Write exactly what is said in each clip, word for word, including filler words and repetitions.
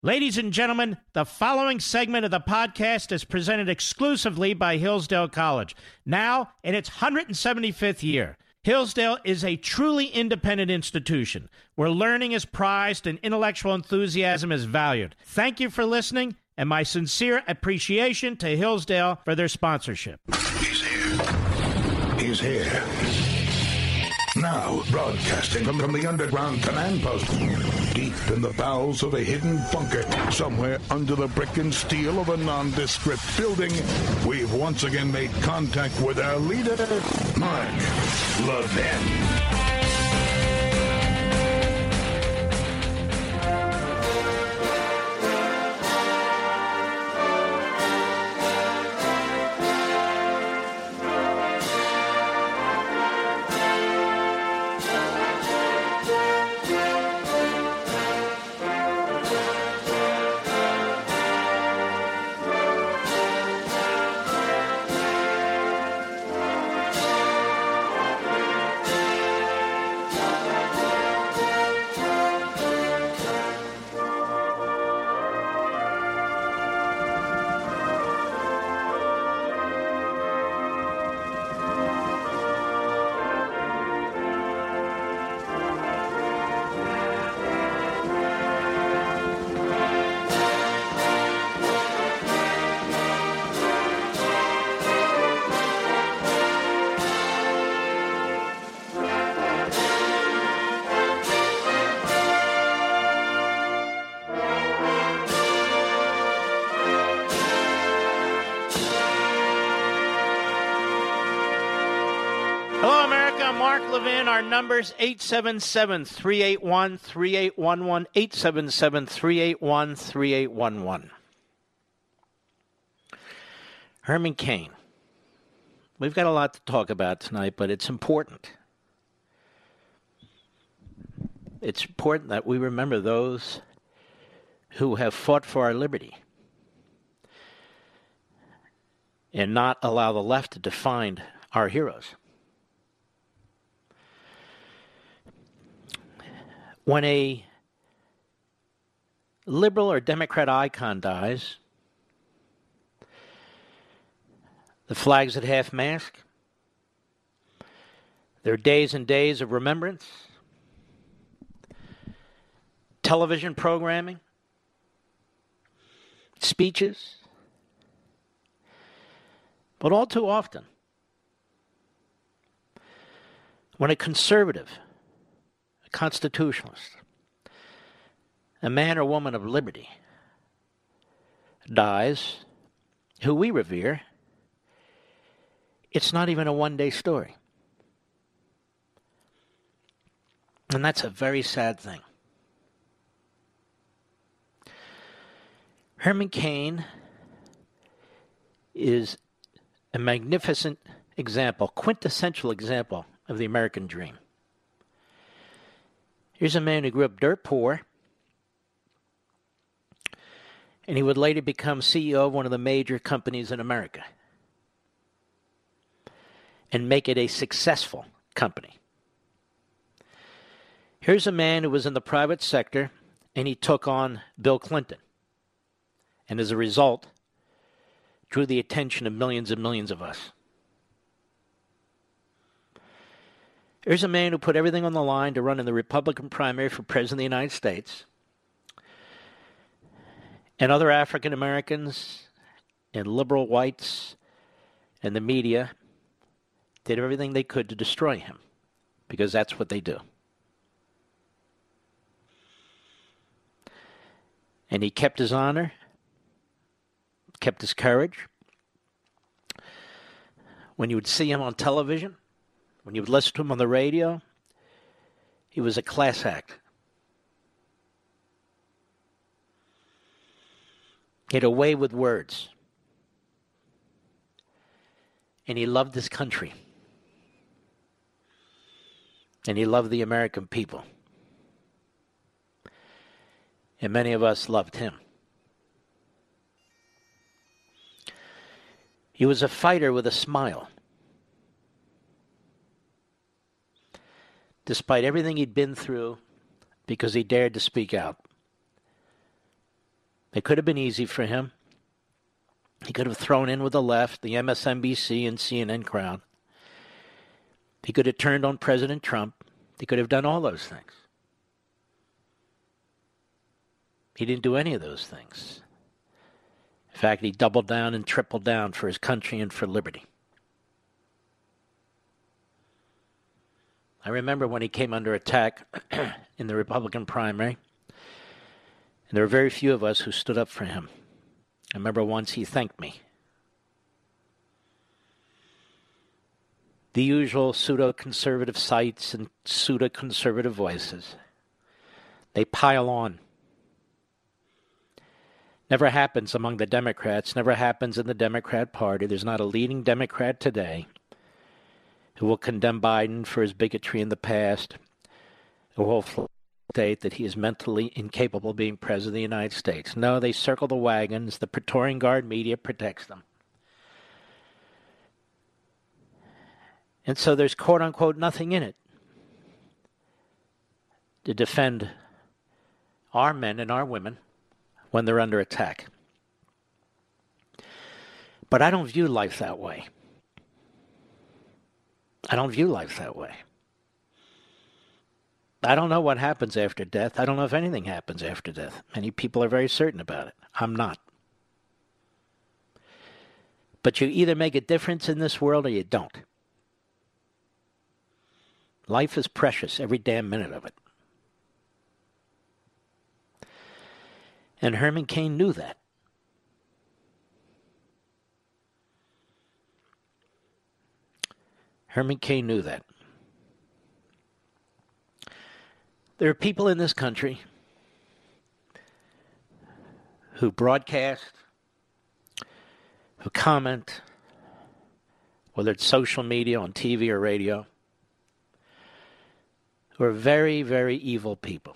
Ladies and gentlemen, the following segment of the podcast is presented exclusively by Hillsdale College, now in its one hundred seventy-fifth year. Hillsdale is a truly independent institution where learning is prized and intellectual enthusiasm is valued. Thank you for listening, and my sincere appreciation to Hillsdale for their sponsorship. He's here. He's here. Now, broadcasting from, from the underground command post, deep in the bowels of a hidden bunker, somewhere under the brick and steel of a nondescript building, we've once again made contact with our leader, Mark Levin. Our numbers, eight seven seven, three eight one, three eight one one, eight seven seven, three eight one, three eight one one. Herman Cain. We've got a lot to talk about tonight, but it's important. It's important that we remember those who have fought for our liberty and not allow the left to define our heroes. When a liberal or Democrat icon dies, the flag's at half-mast. There are days and days of remembrance, television programming, speeches. But all too often, when a conservative, constitutionalist, a man or woman of liberty, dies, who we revere, it's not even a one-day story. And that's a very sad thing. Herman Cain is a magnificent example, quintessential example of the American dream. Here's a man who grew up dirt poor, and he would later become C E O of one of the major companies in America and make it a successful company. Here's a man who was in the private sector, and he took on Bill Clinton, and as a result, drew the attention of millions and millions of us. Here's a man who put everything on the line to run in the Republican primary for President of the United States. And other African Americans and liberal whites and the media did everything they could to destroy him, because that's what they do. And he kept his honor, kept his courage. When you would see him on television, when you would listen to him on the radio, he was a class act. He had a way with words. And he loved his country. And he loved the American people. And many of us loved him. He was a fighter with a smile. Despite everything he'd been through, because he dared to speak out. It could have been easy for him. He could have thrown in with the left, the M S N B C and C N N crowd. He could have turned on President Trump. He could have done all those things. He didn't do any of those things. In fact, he doubled down and tripled down for his country and for liberty. I remember when he came under attack in the Republican primary, and there were very few of us who stood up for him. I remember once he thanked me. The usual pseudo-conservative sites and pseudo-conservative voices. They pile on. Never happens among the Democrats, never happens in the Democrat Party. There's not a leading Democrat today who will condemn Biden for his bigotry in the past, who will state that he is mentally incapable of being president of the United States. No, they circle the wagons. The Praetorian Guard media protects them. And so there's quote-unquote nothing in it to defend our men and our women when they're under attack. But I don't view life that way. I don't view life that way. I don't know what happens after death. I don't know if anything happens after death. Many people are very certain about it. I'm not. But you either make a difference in this world or you don't. Life is precious, every damn minute of it. And Herman Cain knew that. Herman Cain knew that. There are people in this country who broadcast, who comment, whether it's social media, on T V or radio, who are very, very evil people.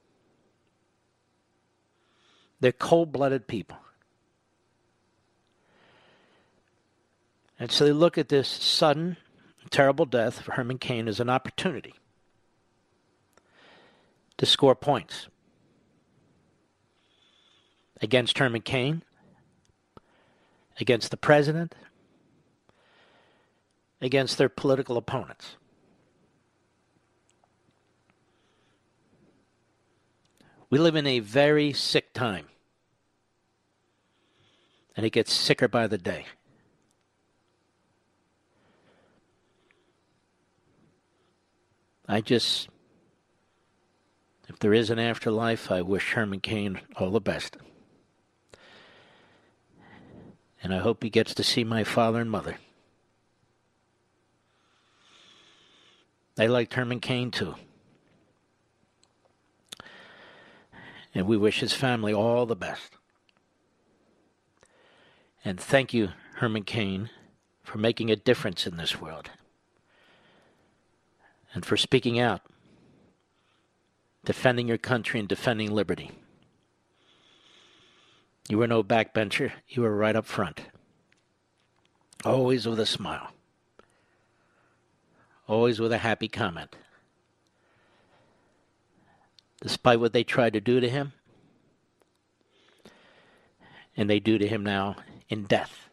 They're cold-blooded people. And so they look at this sudden, terrible death of Herman Cain as an opportunity to score points against Herman Cain, against the president, against their political opponents. We live in a very sick time, and it gets sicker by the day. I just, if there is an afterlife, I wish Herman Cain all the best. And I hope he gets to see my father and mother. They liked Herman Cain too. And we wish his family all the best. And thank you, Herman Cain, for making a difference in this world. And for speaking out, defending your country and defending liberty. You were no backbencher. You were right up front. Always with a smile. Always with a happy comment. Despite what they tried to do to him, and they do to him now in death.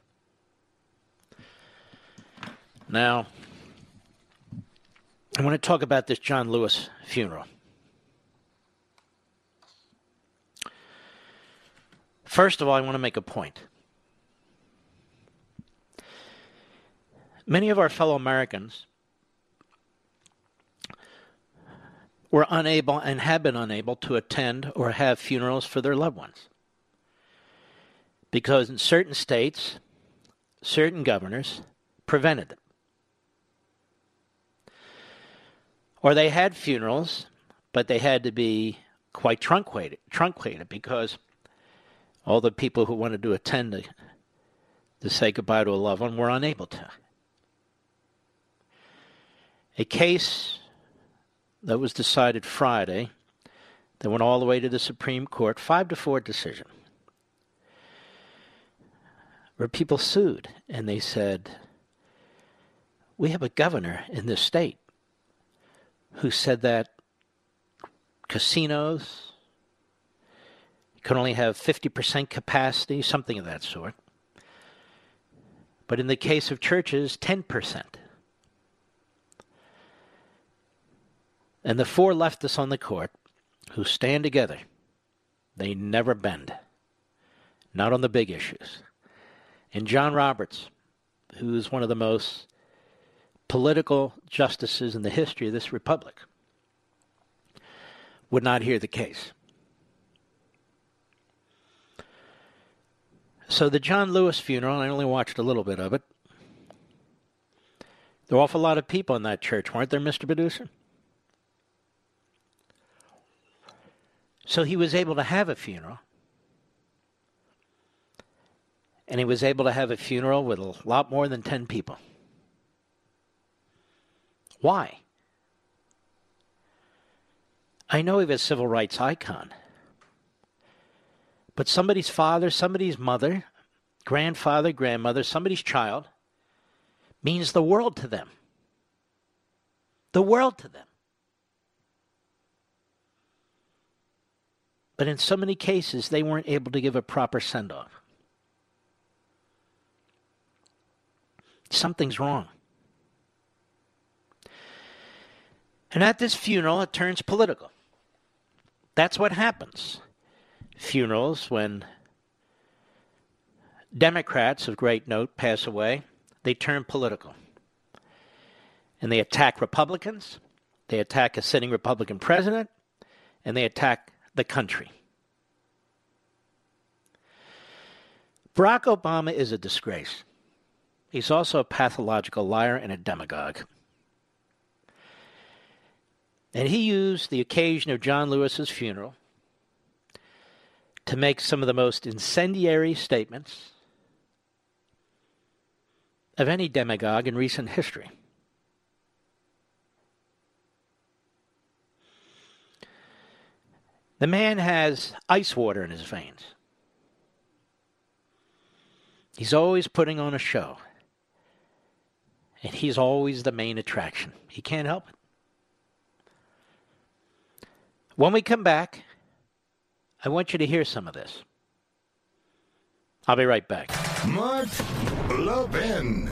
Now, I want to talk about this John Lewis funeral. First of all, I want to make a point. Many of our fellow Americans were unable and have been unable to attend or have funerals for their loved ones. Because in certain states, certain governors prevented them. Or they had funerals, but they had to be quite truncated, truncated because all the people who wanted to attend to, to say goodbye to a loved one were unable to. A case that was decided Friday, that went all the way to the Supreme Court, five to four decision, where people sued and they said, we have a governor in this state who said that casinos, can only have fifty percent capacity, something of that sort. But in the case of churches, ten percent. And the four leftists on the court who stand together, they never bend. Not on the big issues. And John Roberts, who is one of the most political justices in the history of this republic, would not hear the case. So the John Lewis funeral, I only watched a little bit of it. There were an awful lot of people in that church, weren't there, Mister Producer? So he was able to have a funeral. And he was able to have a funeral with a lot more than ten people. Why? I know he was a civil rights icon. But somebody's father, somebody's mother, grandfather, grandmother, somebody's child means the world to them. The world to them. But in so many cases, they weren't able to give a proper send-off. Something's wrong. And at this funeral, it turns political. That's what happens. Funerals, when Democrats of great note pass away, they turn political. And they attack Republicans, they attack a sitting Republican president, and they attack the country. Barack Obama is a disgrace. He's also a pathological liar and a demagogue. And he used the occasion of John Lewis's funeral to make some of the most incendiary statements of any demagogue in recent history. The man has ice water in his veins. He's always putting on a show. And he's always the main attraction. He can't help it. When we come back, I want you to hear some of this. I'll be right back. Mark Levin.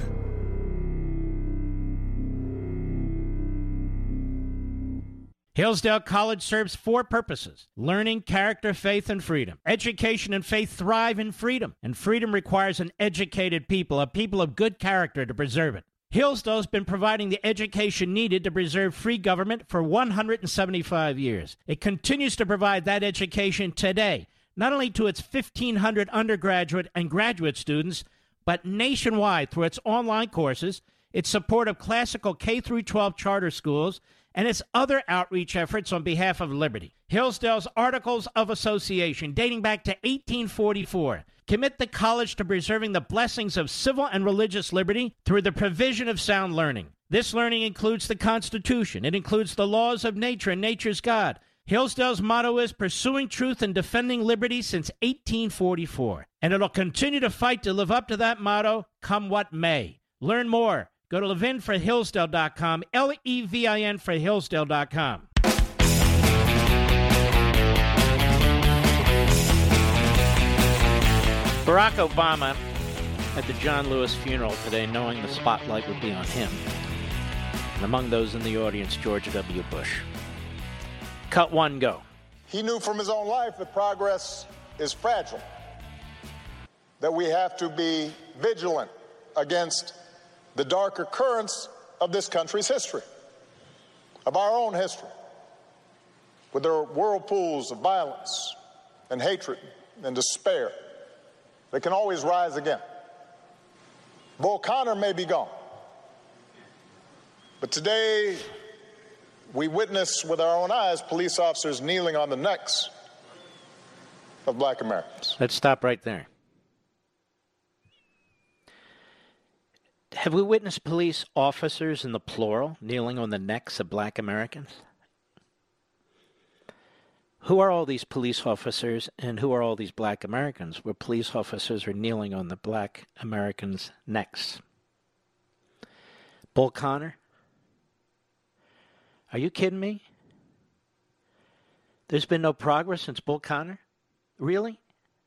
Hillsdale College serves four purposes: learning, character, faith, and freedom. Education and faith thrive in freedom, and freedom requires an educated people, a people of good character to preserve it. Hillsdale's been providing the education needed to preserve free government for one hundred seventy-five years. It continues to provide that education today, not only to its fifteen hundred undergraduate and graduate students, but nationwide through its online courses, its support of classical K through twelve charter schools, and its other outreach efforts on behalf of liberty. Hillsdale's Articles of Association, dating back to eighteen forty-four, commit the college to preserving the blessings of civil and religious liberty through the provision of sound learning. This learning includes the Constitution. It includes the laws of nature and nature's God. Hillsdale's motto is pursuing truth and defending liberty since eighteen forty-four. And it'll continue to fight to live up to that motto, come what may. Learn more. Go to levin for hillsdale dot com, L E V I N for hillsdale dot com. Barack Obama at the John Lewis funeral today, knowing the spotlight would be on him. And among those in the audience, George W. Bush. Cut one, go. He knew from his own life that progress is fragile, that we have to be vigilant against the darker currents of this country's history, of our own history, with their whirlpools of violence and hatred and despair that can always rise again. Bull Connor may be gone, but today we witness with our own eyes police officers kneeling on the necks of black Americans. Let's stop right there. Have we witnessed police officers in the plural kneeling on the necks of black Americans? Who are all these police officers and who are all these black Americans where police officers are kneeling on the black Americans' necks? Bull Connor? Are you kidding me? There's been no progress since Bull Connor? Really?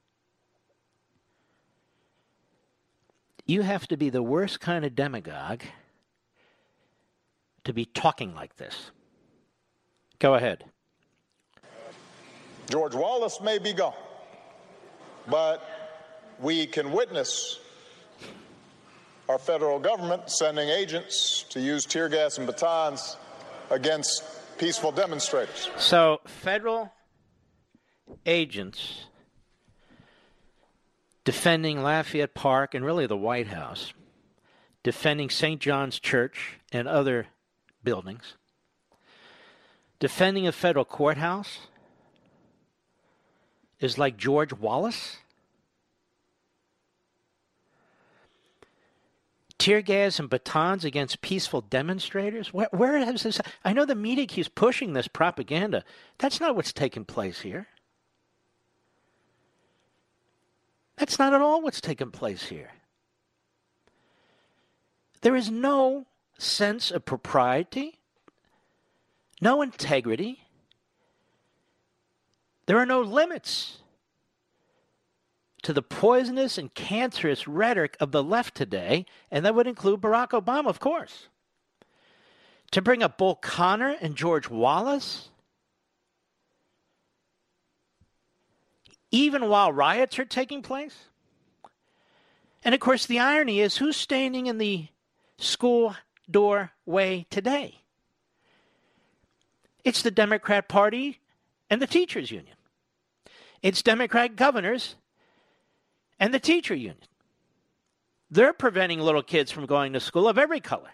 You have to be the worst kind of demagogue to be talking like this. Go ahead. George Wallace may be gone, but we can witness our federal government sending agents to use tear gas and batons against peaceful demonstrators. So, federal agents defending Lafayette Park and really the White House, defending Saint John's Church and other buildings, defending a federal courthouse is like George Wallace? Tear gas and batons against peaceful demonstrators? Where, where has this? I know the media keeps pushing this propaganda. That's not what's taking place here. That's not at all what's taking place here. There is no sense of propriety, no integrity. There are no limits to the poisonous and cancerous rhetoric of the left today, and that would include Barack Obama, of course. To bring up Bull Connor and George Wallace, even while riots are taking place. And, of course, the irony is, who's standing in the school doorway today? It's the Democrat Party and the teachers union. It's Democrat governors and the teacher union. They're preventing little kids from going to school of every color.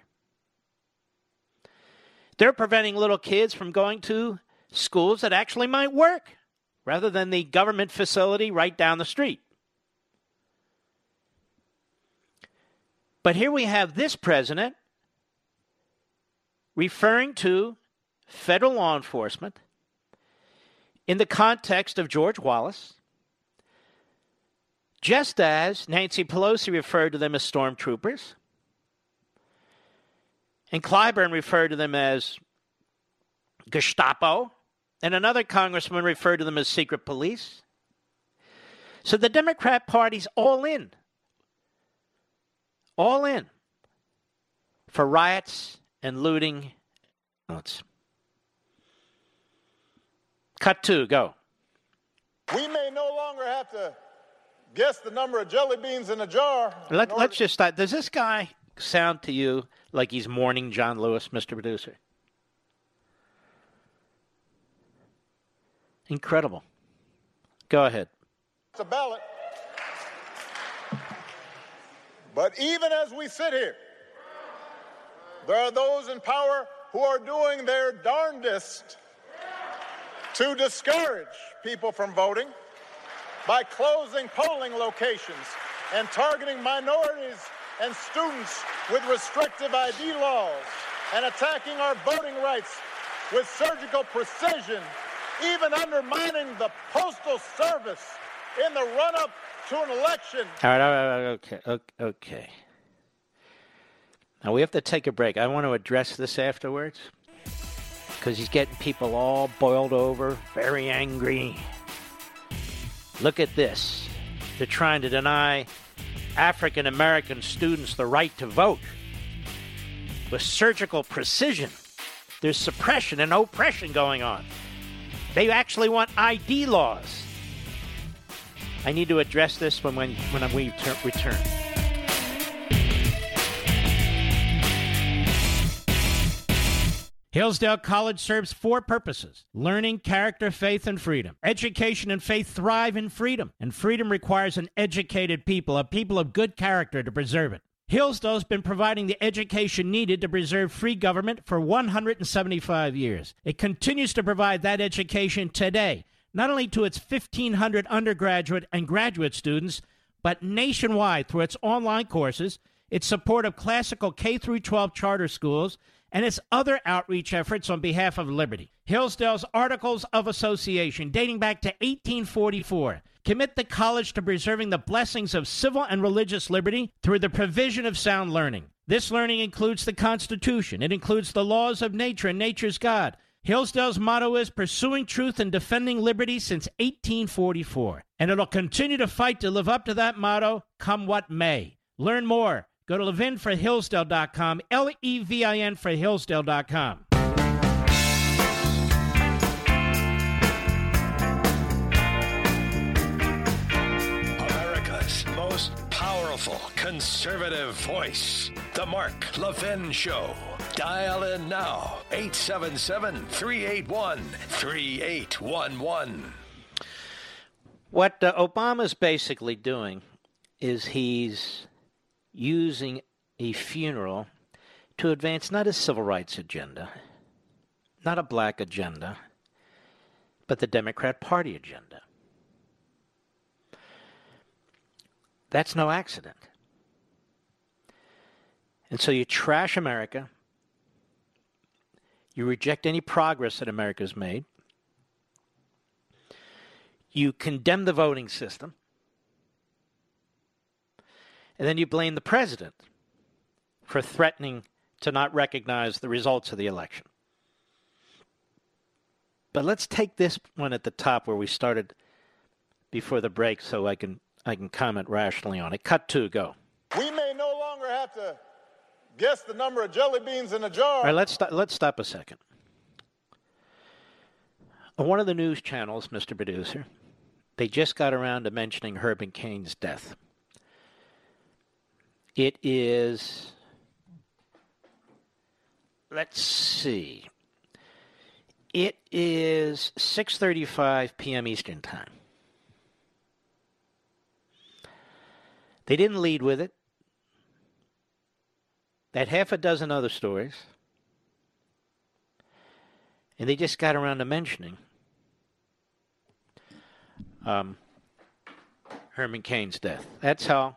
They're preventing little kids from going to schools that actually might work, rather than the government facility right down the street. But here we have this president referring to federal law enforcement in the context of George Wallace, just as Nancy Pelosi referred to them as stormtroopers, and Clyburn referred to them as Gestapo, and another congressman referred to them as secret police. So the Democrat Party's all in, all in for riots and looting. Cut two, go. We may no longer have to guess the number of jelly beans in a jar. Let, let's just start. Does this guy sound to you like he's mourning John Lewis, Mister Producer? Incredible. Go ahead. It's a ballot. But even as we sit here, there are those in power who are doing their darndest to discourage people from voting by closing polling locations and targeting minorities and students with restrictive I D laws and attacking our voting rights with surgical precision, even undermining the Postal Service in the run-up to an election. All right, all right, okay, okay, okay. Now, we have to take a break. I want to address this afterwards because he's getting people all boiled over, very angry. Look at this. They're trying to deny African-American students the right to vote with surgical precision. There's suppression and oppression going on. They actually want I D laws. I need to address this when, when, when we ter- return. Hillsdale College serves four purposes: learning, character, faith, and freedom. Education and faith thrive in freedom, and freedom requires an educated people, a people of good character to preserve it. Hillsdale's been providing the education needed to preserve free government for one hundred seventy-five years. It continues to provide that education today, not only to its fifteen hundred undergraduate and graduate students, but nationwide through its online courses, its support of classical K through twelve charter schools, and its other outreach efforts on behalf of liberty. Hillsdale's Articles of Association, dating back to eighteen forty-four, commit the college to preserving the blessings of civil and religious liberty through the provision of sound learning. This learning includes the Constitution. It includes the laws of nature and nature's God, Hillsdale's motto is pursuing truth and defending liberty since eighteen forty-four. And it'll continue to fight to live up to that motto, come what may. Learn more. Go to levin for hillsdale dot com, L E V I N for hillsdale dot com. America's most powerful conservative voice, The Mark Levin Show. Dial in now, eight seven seven, three eight one, three eight one one. What uh, Obama's basically doing is he's using a funeral to advance not a civil rights agenda, not a black agenda, but the Democrat Party agenda. That's no accident. And so you trash America. You reject any progress that America's made. You condemn the voting system. And then you blame the president for threatening to not recognize the results of the election. But let's take this one at the top where we started before the break so I can I can comment rationally on it. Cut two, go. We may no longer have to guess the number of jelly beans in a jar. All right, let's, st- let's stop a second. On one of the news channels, Mister Producer, they just got around to mentioning Herb McCain's death. It is, let's see, it is six thirty-five p.m. Eastern Time. They didn't lead with it. They had half a dozen other stories. And they just got around to mentioning um, Herman Cain's death. That's how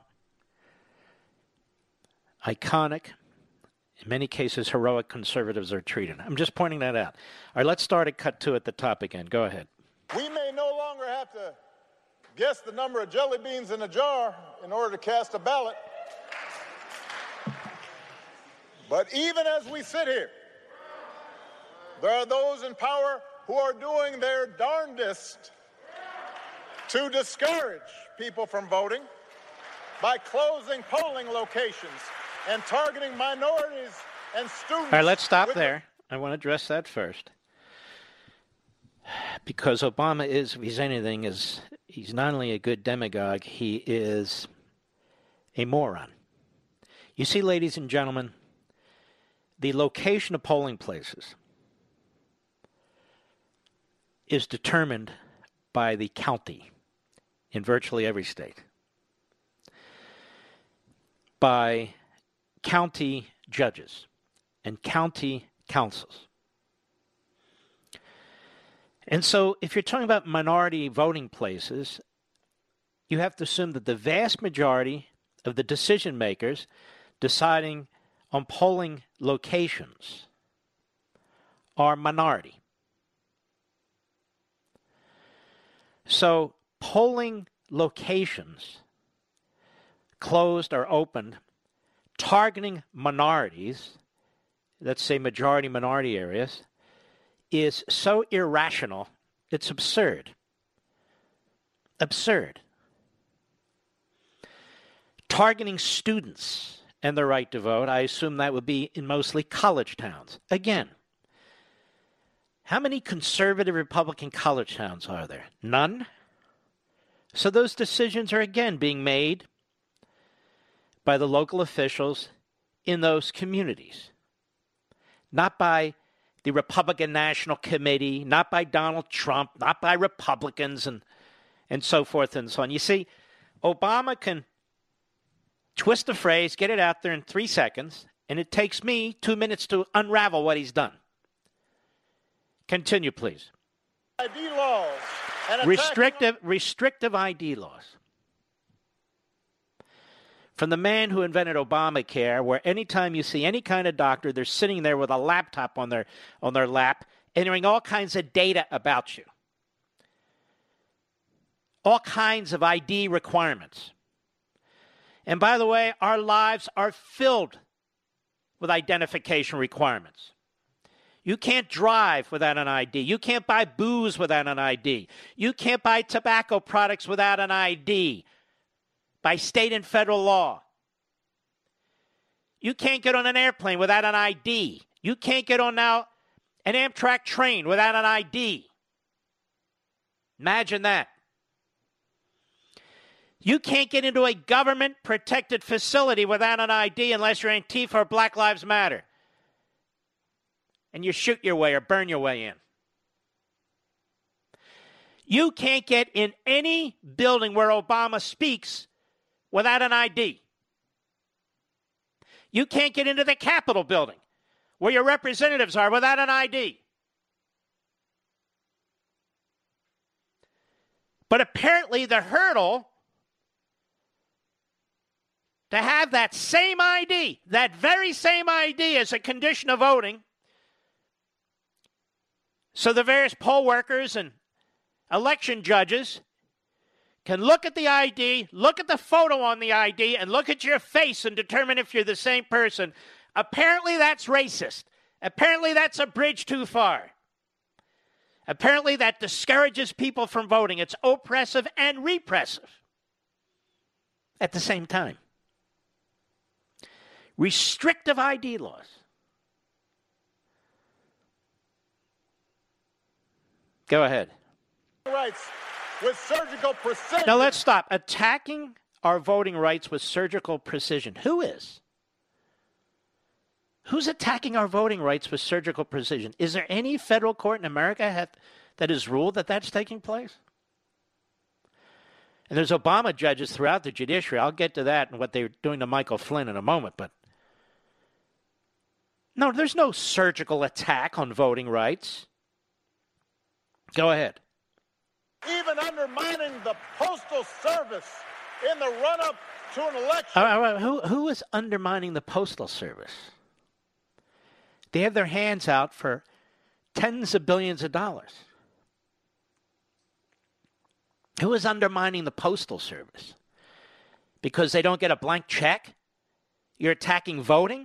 iconic, in many cases, heroic conservatives are treated. I'm just pointing that out. All right, let's start at cut two at the top again. Go ahead. We may no longer have to guess the number of jelly beans in a jar in order to cast a ballot. But even as we sit here, there are those in power who are doing their darndest to discourage people from voting by closing polling locations and targeting minorities and students. All right, let's stop there. I want to address that first. Because Obama is, if he's anything, is he's not only a good demagogue, he is a moron. You see, ladies and gentlemen, the location of polling places is determined by the county in virtually every state, by county judges and county councils. And so if you're talking about minority voting places, you have to assume that the vast majority of the decision makers deciding on polling locations are minority. So polling locations closed or opened targeting minorities, let's say majority minority areas, is so irrational, it's absurd. Absurd. Targeting students and the right to vote, I assume that would be in mostly college towns. Again, how many conservative Republican college towns are there? None. So those decisions are again being made by the local officials in those communities, not by the Republican National Committee, not by Donald Trump, not by Republicans, and and so forth and so on. You see, Obama can twist the phrase, get it out there in three seconds, and it takes me two minutes to unravel what he's done. Continue, please. I D laws and restrictive, restrictive I D laws. From the man who invented Obamacare, where anytime you see any kind of doctor, they're sitting there with a laptop on their on their lap, entering all kinds of data about you. All kinds of I D requirements. And by the way, our lives are filled with identification requirements. You can't drive without an I D. You can't buy booze without an I D. You can't buy tobacco products without an I D by state and federal law. You can't get on an airplane without an I D. You can't get on now an Amtrak train without an I D. Imagine that. You can't get into a government-protected facility without an I D unless you're Antifa or Black Lives Matter. And you shoot your way or burn your way in. You can't get in any building where Obama speaks without an I D. You can't get into the Capitol building where your representatives are without an I D. But apparently the hurdle to have that same I D, that very same I D as a condition of voting, so the various poll workers and election judges can look at the I D, look at the photo on the I D, and look at your face and determine if you're the same person. Apparently that's racist. Apparently that's a bridge too far. Apparently that discourages people from voting. It's oppressive and repressive at the same time. Restrictive I D laws. Go ahead. Rights with surgical precision. Now let's stop. Attacking our voting rights with surgical precision. Who is? Who's attacking our voting rights with surgical precision? Is there any federal court in America have, that has ruled that that's taking place? And there's Obama judges throughout the judiciary. I'll get to that and what they're doing to Michael Flynn in a moment. But no, there's no surgical attack on voting rights. Go ahead. Even undermining the Postal Service in the run-up to an election. All right, all right. Who, who is undermining the Postal Service? They have their hands out for tens of billions of dollars. Who is undermining the Postal Service? Because they don't get a blank check? You're attacking voting?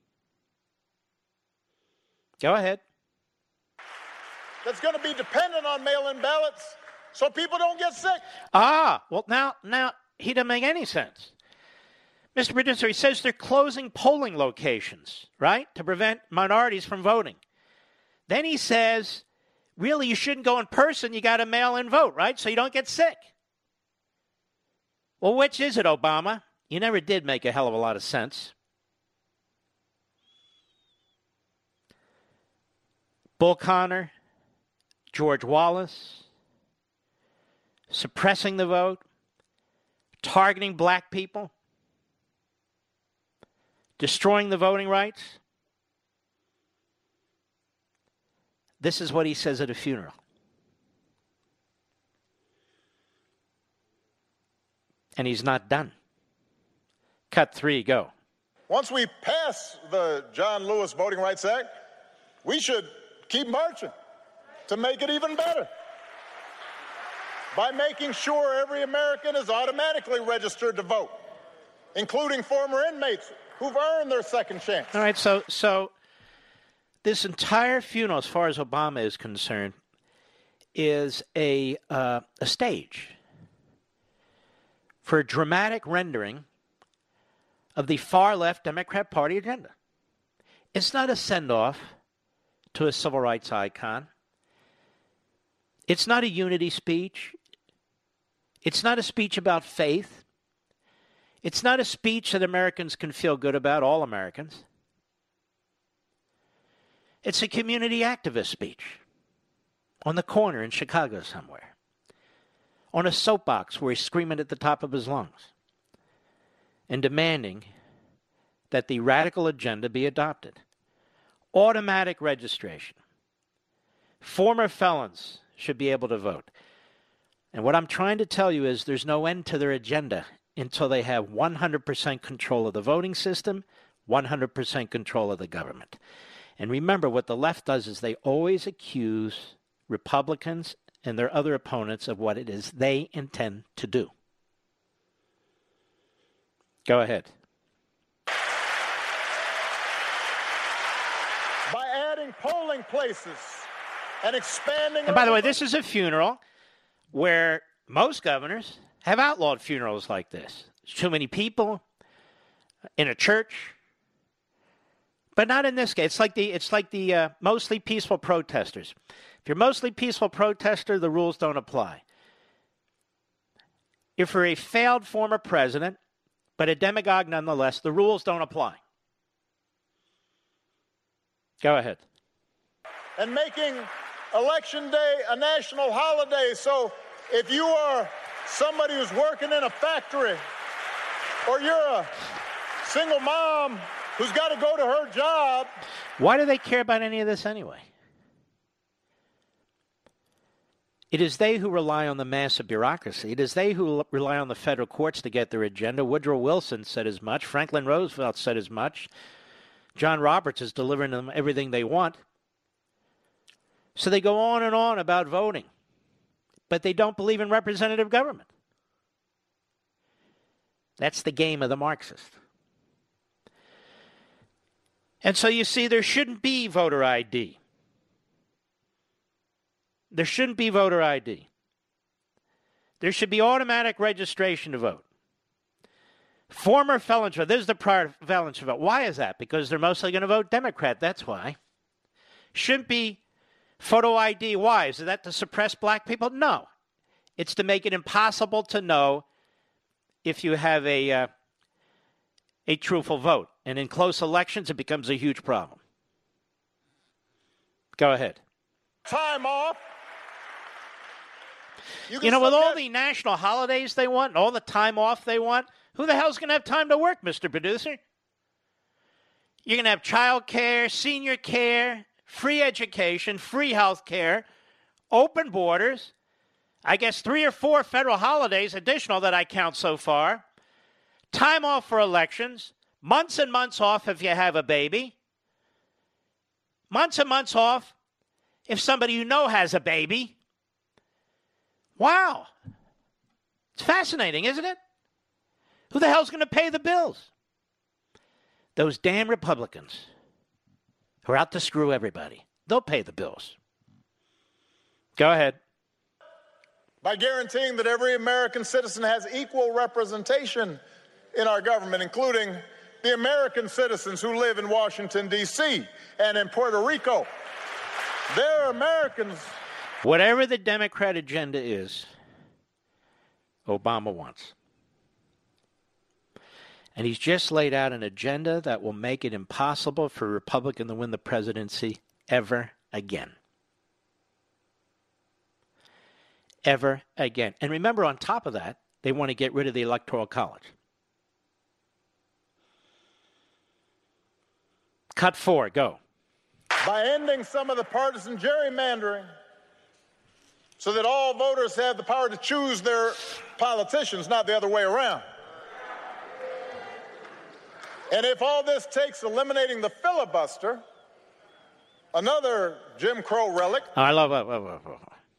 Go ahead. That's going to be dependent on mail-in ballots so people don't get sick. Ah, well, now, now he doesn't make any sense. Mister Producer, he says they're closing polling locations, right, to prevent minorities from voting. Then he says, really, you shouldn't go in person. You got to mail in vote, right, so you don't get sick. Well, which is it, Obama? You never did make a hell of a lot of sense. Bull Connor, George Wallace, suppressing the vote, targeting black people, destroying the voting rights. This is what he says at a funeral. And he's not done. Cut three, go. Once we pass the John Lewis Voting Rights Act, we should keep marching to make it even better by making sure every American is automatically registered to vote, including former inmates who've earned their second chance. All right, so so this entire funeral, as far as Obama is concerned, is a uh, a stage for a dramatic rendering of the far-left Democrat Party agenda. It's not a send-off to a civil rights icon. It's not a unity speech. It's not a speech about faith. It's not a speech that Americans can feel good about, all Americans. It's a community activist speech on the corner in Chicago somewhere, on a soapbox where he's screaming at the top of his lungs and demanding that the radical agenda be adopted. Automatic registration. Former felons should be able to vote. And what I'm trying to tell you is there's no end to their agenda until they have one hundred percent control of the voting system, one hundred percent control of the government. And remember, what the left does is they always accuse Republicans and their other opponents of what it is they intend to do. Go ahead. By adding building polling places and expanding. And by the way, this is a funeral where most governors have outlawed funerals like this. There's too many people in a church, but not in this case. It's like the it's like the uh, mostly peaceful protesters. If you're mostly peaceful protester, the rules don't apply. If you're a failed former president, but a demagogue nonetheless, the rules don't apply. Go ahead. And making Election Day a national holiday. So if you are somebody who's working in a factory, or you're a single mom who's got to go to her job. Why do they care about any of this anyway? It is they who rely on the massive bureaucracy. It is they who rely on the federal courts to get their agenda. Woodrow Wilson said as much. Franklin Roosevelt said as much. John Roberts is delivering them everything they want. So they go on and on about voting, but they don't believe in representative government. That's the game of the Marxist. And so you see, there shouldn't be voter I D. There shouldn't be voter I D. There should be automatic registration to vote. Former felons vote. This is the prior felons vote. Why is that? Because they're mostly going to vote Democrat. That's why. Shouldn't be photo I D. Why? Is that to suppress black people? No. It's to make it impossible to know if you have a uh, a truthful vote. And in close elections, it becomes a huge problem. Go ahead. Time off. You, you know, with all the national holidays they want, and all the time off they want, who the hell's going to have time to work, Mister Producer? You're going to have child care, senior care, free education, free health care, open borders, I guess three or four federal holidays additional that I count so far, time off for elections, months and months off if you have a baby, months and months off if somebody you know has a baby. Wow. It's fascinating, isn't it? Who the hell's going to pay the bills? Those damn Republicans who are out to screw everybody. They'll pay the bills. Go ahead. By guaranteeing that every American citizen has equal representation in our government, including the American citizens who live in Washington, D C and in Puerto Rico. They're Americans. Whatever the Democrat agenda is, Obama wants. And he's just laid out an agenda that will make it impossible for a Republican to win the presidency ever again. Ever again. And remember, on top of that, they want to get rid of the Electoral College. Cut four, go. By ending some of the partisan gerrymandering so that all voters have the power to choose their politicians, not the other way around. And if all this takes eliminating the filibuster, another Jim Crow relic. I love it.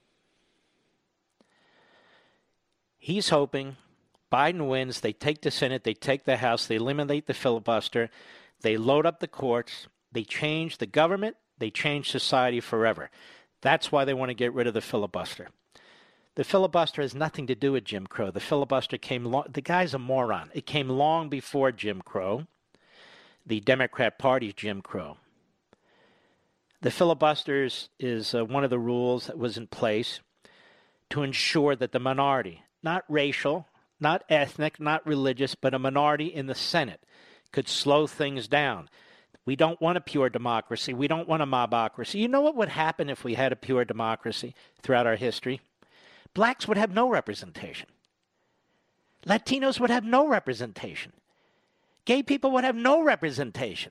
He's hoping Biden wins. They take the Senate. They take the House. They eliminate the filibuster. They load up the courts. They change the government. They change society forever. That's why they want to get rid of the filibuster. The filibuster has nothing to do with Jim Crow. The filibuster came long. The guy's a moron. It came long before Jim Crow, the Democrat Party's Jim Crow. The filibuster is, is uh, one of the rules that was in place to ensure that the minority, not racial, not ethnic, not religious, but a minority in the Senate could slow things down. We don't want a pure democracy. We don't want a mobocracy. You know what would happen if we had a pure democracy throughout our history? Blacks would have no representation. Latinos would have no representation. Gay people would have no representation.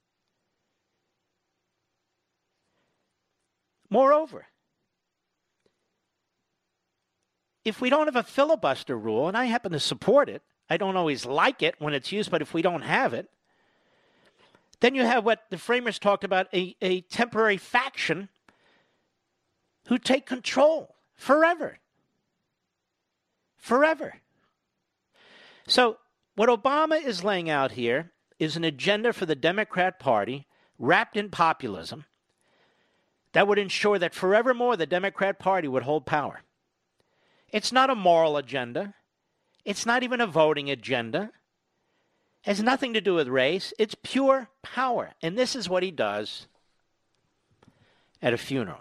Moreover, if we don't have a filibuster rule, and I happen to support it, I don't always like it when it's used, but if we don't have it, then you have what the framers talked about, a, a temporary faction who take control forever. Forever. So what Obama is laying out here is an agenda for the Democrat Party wrapped in populism that would ensure that forevermore the Democrat Party would hold power. It's not a moral agenda. It's not even a voting agenda. It has nothing to do with race. It's pure power. And this is what he does at a funeral.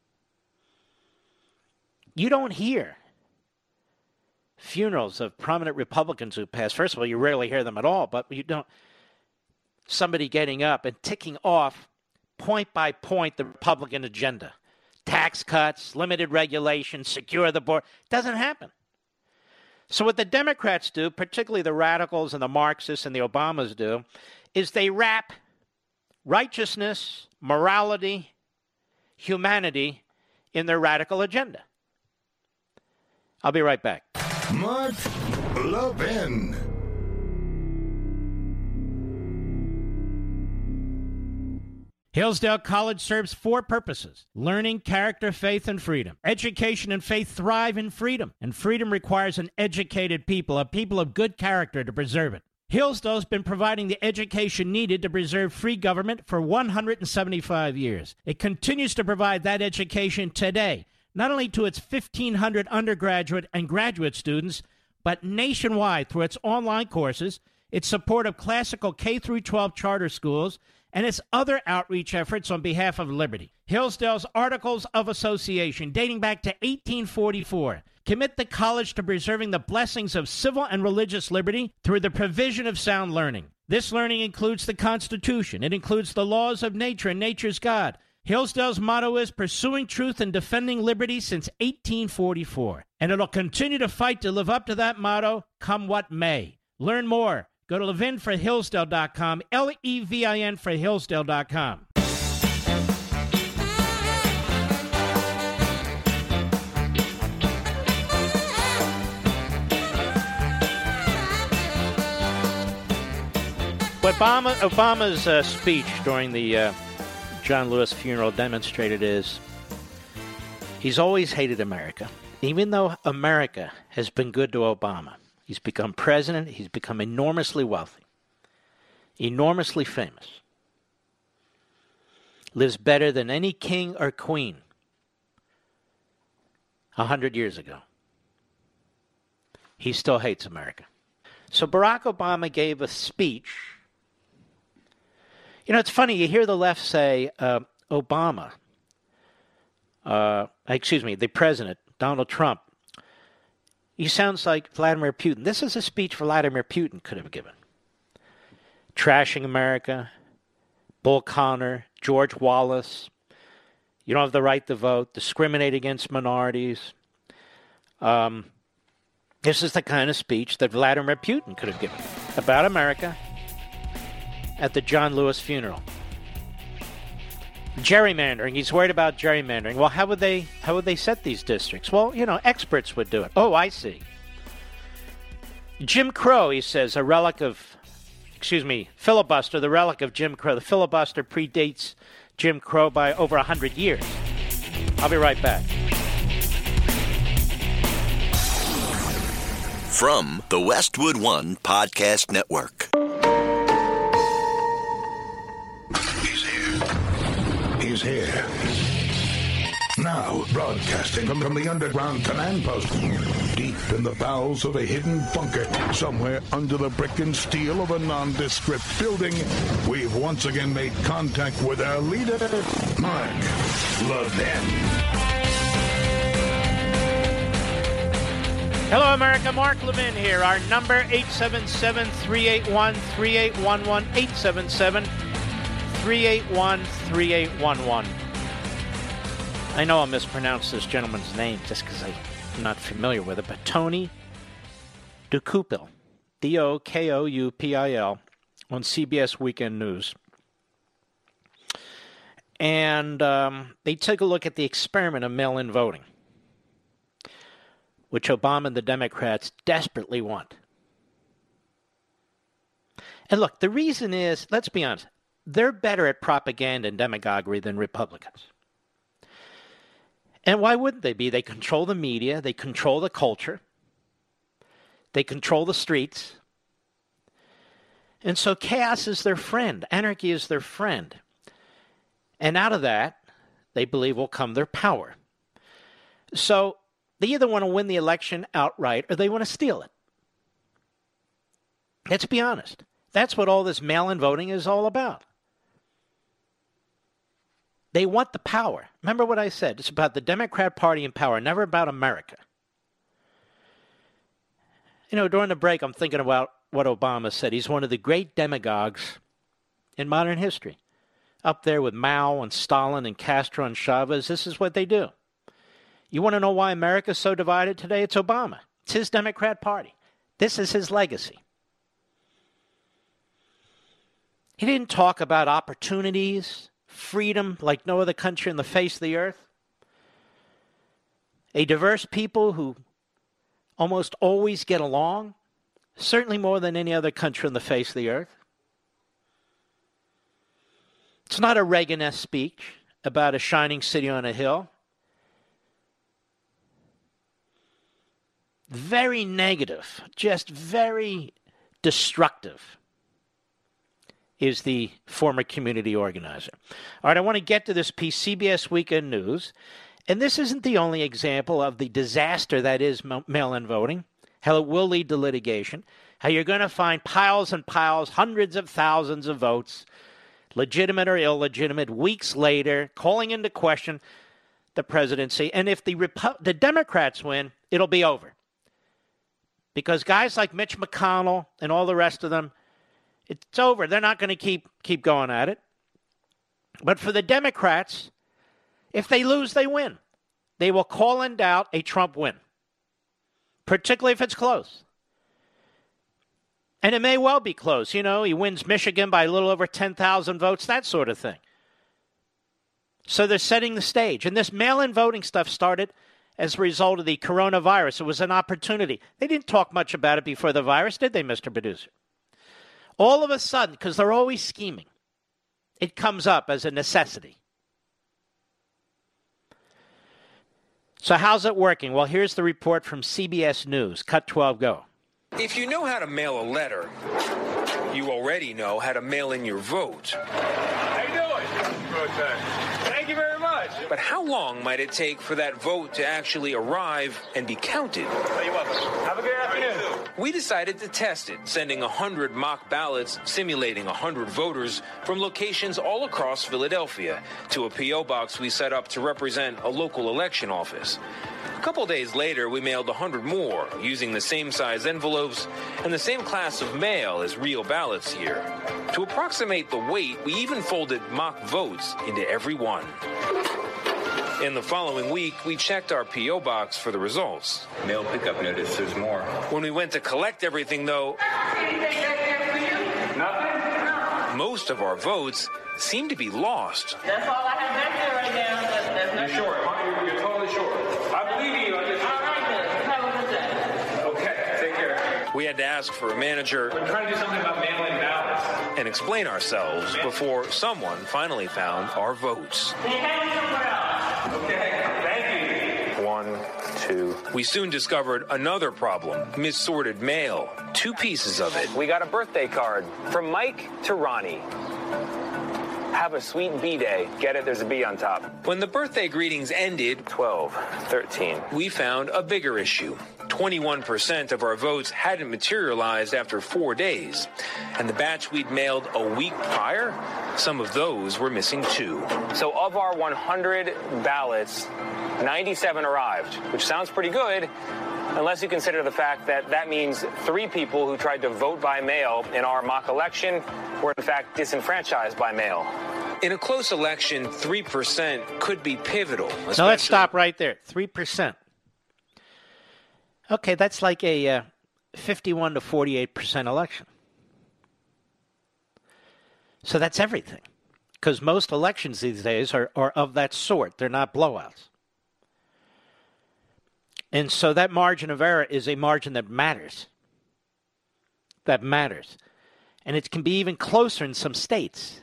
You don't hear funerals of prominent Republicans who passed. First of all, you rarely hear them at all, but you don't. Somebody getting up and ticking off point by point the Republican agenda. Tax cuts, limited regulation, secure the border. Doesn't happen. So what the Democrats do, particularly the radicals and the Marxists and the Obamas do, is they wrap righteousness, morality, humanity in their radical agenda. I'll be right back. Mark Levin. Hillsdale College serves four purposes: learning, character, faith, and freedom. Education and faith thrive in freedom, and freedom requires an educated people, a people of good character to preserve it. Hillsdale's been providing the education needed to preserve free government for one hundred seventy-five years. It continues to provide that education today, not only to its fifteen hundred undergraduate and graduate students, but nationwide through its online courses, its support of classical K through twelve charter schools, and its other outreach efforts on behalf of liberty. Hillsdale's Articles of Association, dating back to eighteen forty-four, commit the college to preserving the blessings of civil and religious liberty through the provision of sound learning. This learning includes the Constitution. It includes the laws of nature and nature's God. Hillsdale's motto is pursuing truth and defending liberty since eighteen forty-four. And it'll continue to fight to live up to that motto, come what may. Learn more. Go to levin for hillsdale dot com, L E V I N for hillsdale dot com. What Obama, Obama's uh, speech during the uh, John Lewis funeral demonstrated is he's always hated America, even though America has been good to Obama. He's become president. He's become enormously wealthy, enormously famous, lives better than any king or queen a hundred years ago. He still hates America. So Barack Obama gave a speech. You know, it's funny. You hear the left say uh, Obama, uh, excuse me, the president, Donald Trump, he sounds like Vladimir Putin. This is a speech Vladimir Putin could have given. Trashing America, Bull Connor, George Wallace. You don't have the right to vote. Discriminate against minorities. Um, this is the kind of speech that Vladimir Putin could have given about America at the John Lewis funeral. Gerrymandering. He's worried about gerrymandering. Well, how would they how would they set these districts? Well, you know, experts would do it. Oh, I see. Jim Crow, he says, a relic of, excuse me, filibuster, the relic of Jim Crow. The filibuster predates Jim Crow by over one hundred years. I'll be right back. From the Westwood One Podcast Network. He's here. Now, broadcasting from, from the underground command post, deep in the bowels of a hidden bunker, somewhere under the brick and steel of a nondescript building, we've once again made contact with our leader, Mark Levin. Hello, America. Mark Levin here. Our number, eight seven seven, three eight one, three eight one one, eight seven seven, three eight one, three eight one one. I know I'll mispronounce this gentleman's name just because I'm not familiar with it, but Tony Dokoupil, D O K O U P I L, on C B S Weekend News. And um, they took a look at the experiment of mail-in voting, which Obama and the Democrats desperately want. And look, the reason is, let's be honest, they're better at propaganda and demagoguery than Republicans. And why wouldn't they be? They control the media. They control the culture. They control the streets. And so chaos is their friend. Anarchy is their friend. And out of that, they believe will come their power. So they either want to win the election outright or they want to steal it. Let's be honest. That's what all this mail-in voting is all about. They want the power. Remember what I said. It's about the Democrat Party in power, never about America. You know, during the break, I'm thinking about what Obama said. He's one of the great demagogues in modern history. Up there with Mao and Stalin and Castro and Chavez, this is what they do. You want to know why America's so divided today? It's Obama. It's his Democrat Party. This is his legacy. He didn't talk about opportunities, freedom like no other country on the face of the earth. A diverse people who almost always get along, certainly more than any other country on the face of the earth. It's not a Reagan-esque speech about a shining city on a hill. Very negative, just very destructive is the former community organizer. All right, I want to get to this piece, C B S Weekend News. And this isn't the only example of the disaster that is mail-in voting, how it will lead to litigation, how you're going to find piles and piles, hundreds of thousands of votes, legitimate or illegitimate, weeks later, calling into question the presidency. And if the Repu- the Democrats win, it'll be over. Because guys like Mitch McConnell and all the rest of them, it's over. They're not going to keep keep going at it. But for the Democrats, if they lose, they win. They will call in doubt a Trump win, particularly if it's close. And it may well be close. You know, he wins Michigan by a little over ten thousand votes, that sort of thing. So they're setting the stage. And this mail-in voting stuff started as a result of the coronavirus. It was an opportunity. They didn't talk much about it before the virus, did they, Mister Producer? All of a sudden, because they're always scheming, it comes up as a necessity. So how's it working? Well, here's the report from C B S News. Cut twelve, go. If you know how to mail a letter, you already know how to mail in your vote. How you doing? Good, thank you very much. But how long might it take for that vote to actually arrive and be counted? You're welcome. Have a good afternoon. We decided to test it, sending one hundred mock ballots simulating one hundred voters from locations all across Philadelphia to a P O box we set up to represent a local election office. A couple days later, we mailed one hundred more, using the same size envelopes and the same class of mail as real ballots here. To approximate the weight, we even folded mock votes into every one. In the following week, we checked our P O box for the results. Mail pickup notice, there's more. When we went to collect everything, though, Nothing? most of our votes seemed to be lost. That's all I have back there right now. That's, that's You're sure? You're, you're totally sure. I believe you. I just... all right, then. Have a good day. Okay, take care. We had to ask for a manager I'm trying to do something about mail-in ballots. and explain ourselves before someone finally found our votes. They have it somewhere else. Okay, thank you. One, two. We soon discovered another problem, missorted mail. Two pieces of it. We got a birthday card from Mike to Ronnie. Have a sweet B-day. Get it? There's a B on top. When the birthday greetings ended, twelve, thirteen. we found a bigger issue. twenty-one percent of our votes hadn't materialized after four days. And the batch we'd mailed a week prior, some of those were missing too. So of our one hundred ballots, ninety-seven arrived, which sounds pretty good, unless you consider the fact that that means three people who tried to vote by mail in our mock election were in fact disenfranchised by mail. In a close election, three percent could be pivotal. Now let's especially- stop right there. three percent. Okay, that's like a uh, fifty-one to forty-eight percent election. So that's everything. Because most elections these days are, are of that sort. They're not blowouts. And so that margin of error is a margin that matters. That matters. And it can be even closer in some states.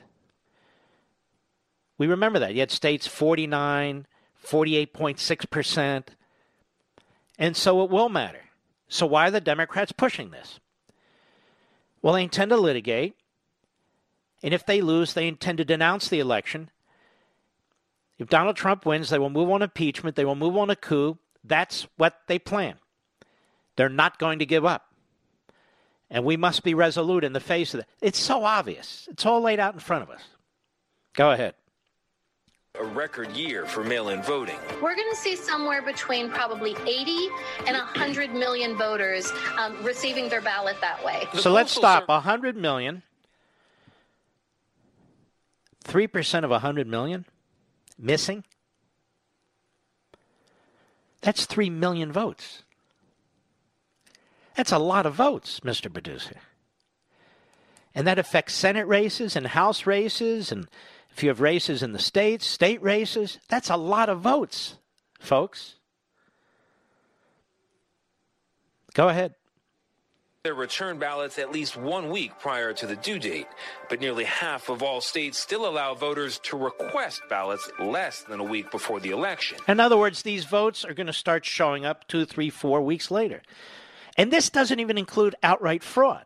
We remember that. You had states forty-nine, forty-eight point six percent. And so it will matter. So why are the Democrats pushing this? Well, they intend to litigate. And if they lose, they intend to denounce the election If Donald Trump wins, they will move on impeachment. They will move on a coup. That's what they plan. They're not going to give up. And we must be resolute in the face of it. It's so obvious. It's all laid out in front of us. Go ahead. A record year for mail-in voting. We're going to see somewhere between probably eighty and one hundred million voters um, receiving their ballot that way. So let's stop. one hundred million. three percent of one hundred million missing. That's three million votes. That's a lot of votes, Mister Producer. And that affects Senate races and House races, and if you have races in the states, state races, that's a lot of votes, folks. Go ahead. Their return ballots at least one week prior to the due date, but nearly half of all states still allow voters to request ballots less than a week before the election. In other words, these votes are going to start showing up two, three, four weeks later. And this doesn't even include outright fraud,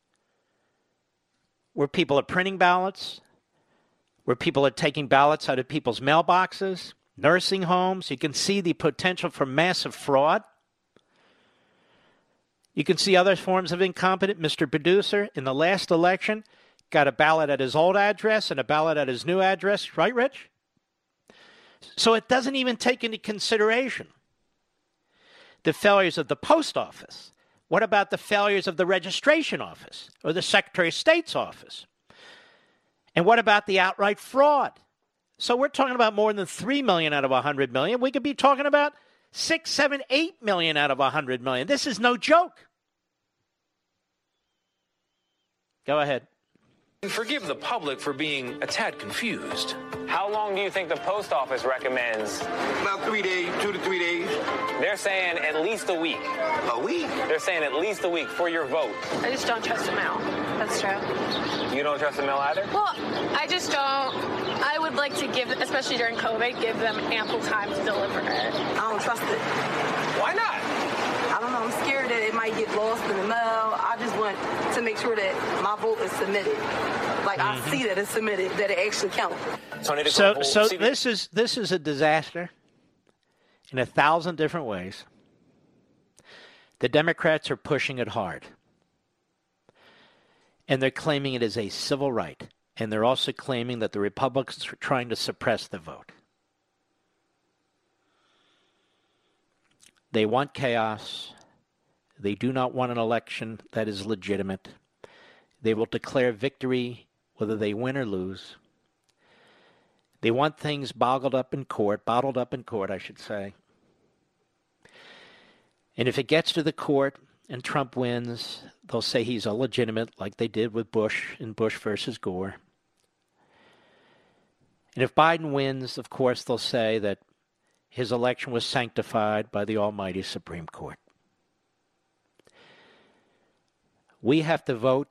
where people are printing ballots, where people are taking ballots out of people's mailboxes, nursing homes. You can see the potential for massive fraud. You can see other forms of incompetent. Mister Producer, in the last election, got a ballot at his old address and a ballot at his new address. Right, Rich? So it doesn't even take into consideration the failures of the post office. What about the failures of the registration office or the Secretary of State's office? And what about the outright fraud? So we're talking about more than three million out of one hundred million. We could be talking about six, seven, eight million out of one hundred million. This is no joke. Go ahead. And forgive the public for being a tad confused. How long do you think the post office recommends? About three days, two to three days. They're saying at least a week. A week? They're saying at least a week for your vote. I just don't trust the mail. That's true. You don't trust the mail either? Well, I just don't. I would like to give, especially during COVID, give them ample time to deliver it. I don't trust it. Why not? I don't know. I'm scared that it might get lost in the mail. I just want to make sure that my vote is submitted. Like, mm-hmm. I see that it's submitted, that it actually counts. So, so this is this is a disaster in a thousand different ways. The Democrats are pushing it hard. And they're claiming it is a civil right. And they're also claiming that the Republicans are trying to suppress the vote. They want chaos. They do not want an election that is legitimate. They will declare victory whether they win or lose. They want things boggled up in court, bottled up in court, I should say. And if it gets to the court and Trump wins, they'll say he's illegitimate, like they did with Bush in Bush versus Gore. And if Biden wins, of course, they'll say that his election was sanctified by the almighty Supreme Court. We have to vote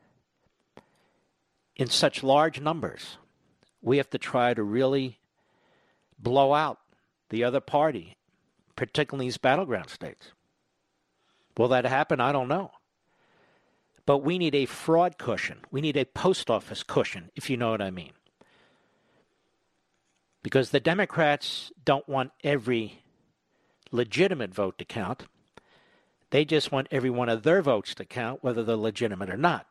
in such large numbers. We have to try to really blow out the other party, particularly these battleground states. Will that happen? I don't know. But we need a fraud cushion. We need a post office cushion, if you know what I mean. Because the Democrats don't want every legitimate vote to count. They just want every one of their votes to count, whether they're legitimate or not.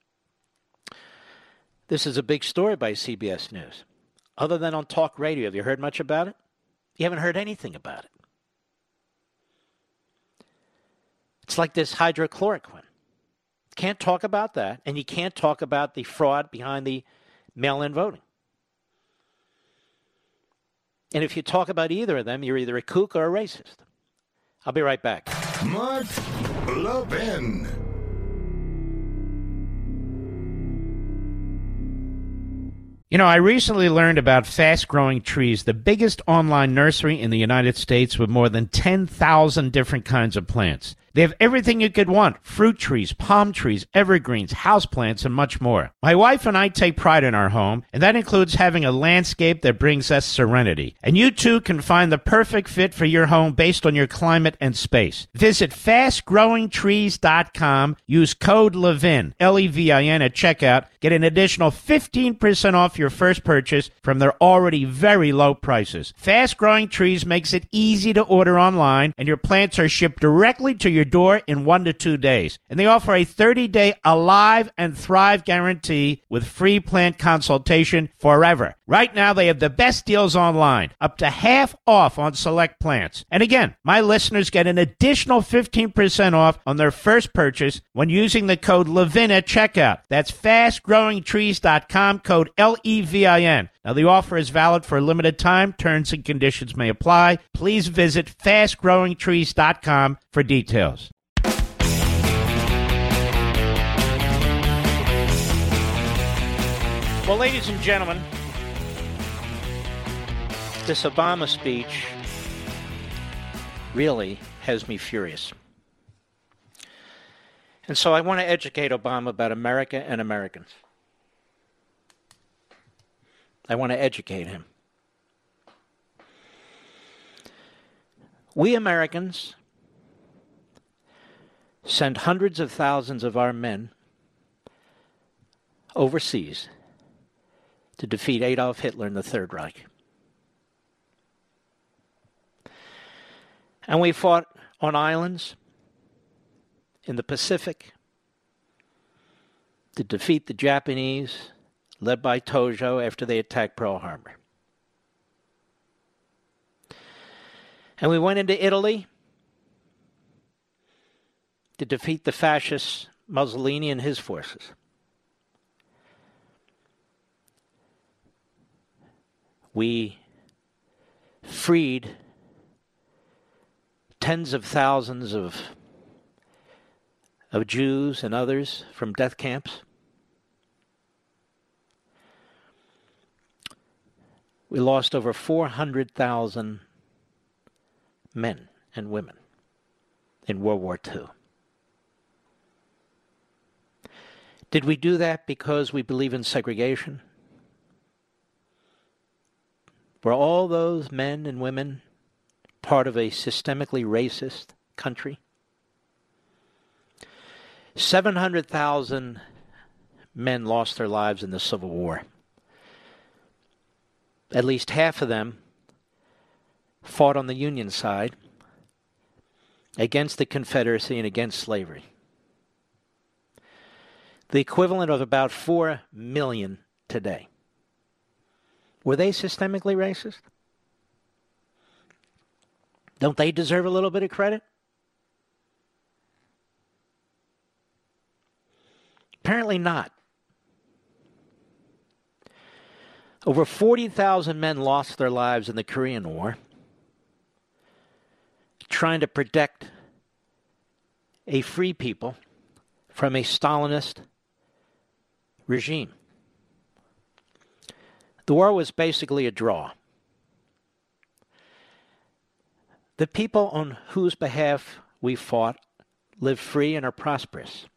This is a big story by C B S News. Other than on talk radio, have you heard much about it? You haven't heard anything about it. It's like this hydrochloroquine. Can't talk about that, and you can't talk about the fraud behind the mail-in voting. And if you talk about either of them, you're either a kook or a racist. I'll be right back. Mark Levin. You know, I recently learned about Fast Growing Trees, the biggest online nursery in the United States with more than ten thousand different kinds of plants. They have everything you could want: fruit trees, palm trees, evergreens, houseplants, and much more. My wife and I take pride in our home, and that includes having a landscape that brings us serenity. And you too can find the perfect fit for your home based on your climate and space. Visit fast growing trees dot com. Use code LEVIN, L E V I N, at checkout. Get an additional fifteen percent off your first purchase from their already very low prices. Fast Growing Trees makes it easy to order online, and your plants are shipped directly to your door in one to two days. And they offer a thirty-day Alive and Thrive guarantee with free plant consultation forever. Right now, they have the best deals online, up to half off on select plants. And again, my listeners get an additional fifteen percent off on their first purchase when using the code LEVIN at checkout. That's fast growing trees dot com, code L E V I N. Now, the offer is valid for a limited time. Terms and conditions may apply. Please visit fast growing trees dot com for details. Well, ladies and gentlemen, this Obama speech really has me furious. And so I want to educate Obama about America and Americans. I want to educate him. We Americans send hundreds of thousands of our men overseas to defeat Adolf Hitler and the Third Reich. And we fought on islands in the Pacific to defeat the Japanese, led by Tojo, after they attacked Pearl Harbor. And we went into Italy to defeat the fascist Mussolini and his forces. We freed tens of thousands of, of Jews and others from death camps. We lost over four hundred thousand men and women in World War Two. Did we do that because we believe in segregation? Were all those men and women part of a systemically racist country? seven hundred thousand men lost their lives in the Civil War. At least half of them fought on the Union side against the Confederacy and against slavery. The equivalent of about four million today. Were they systemically racist? Don't they deserve a little bit of credit? Apparently not. Over forty thousand men lost their lives in the Korean War trying to protect a free people from a Stalinist regime. The war was basically a draw. The people on whose behalf we fought live free and are prosperous.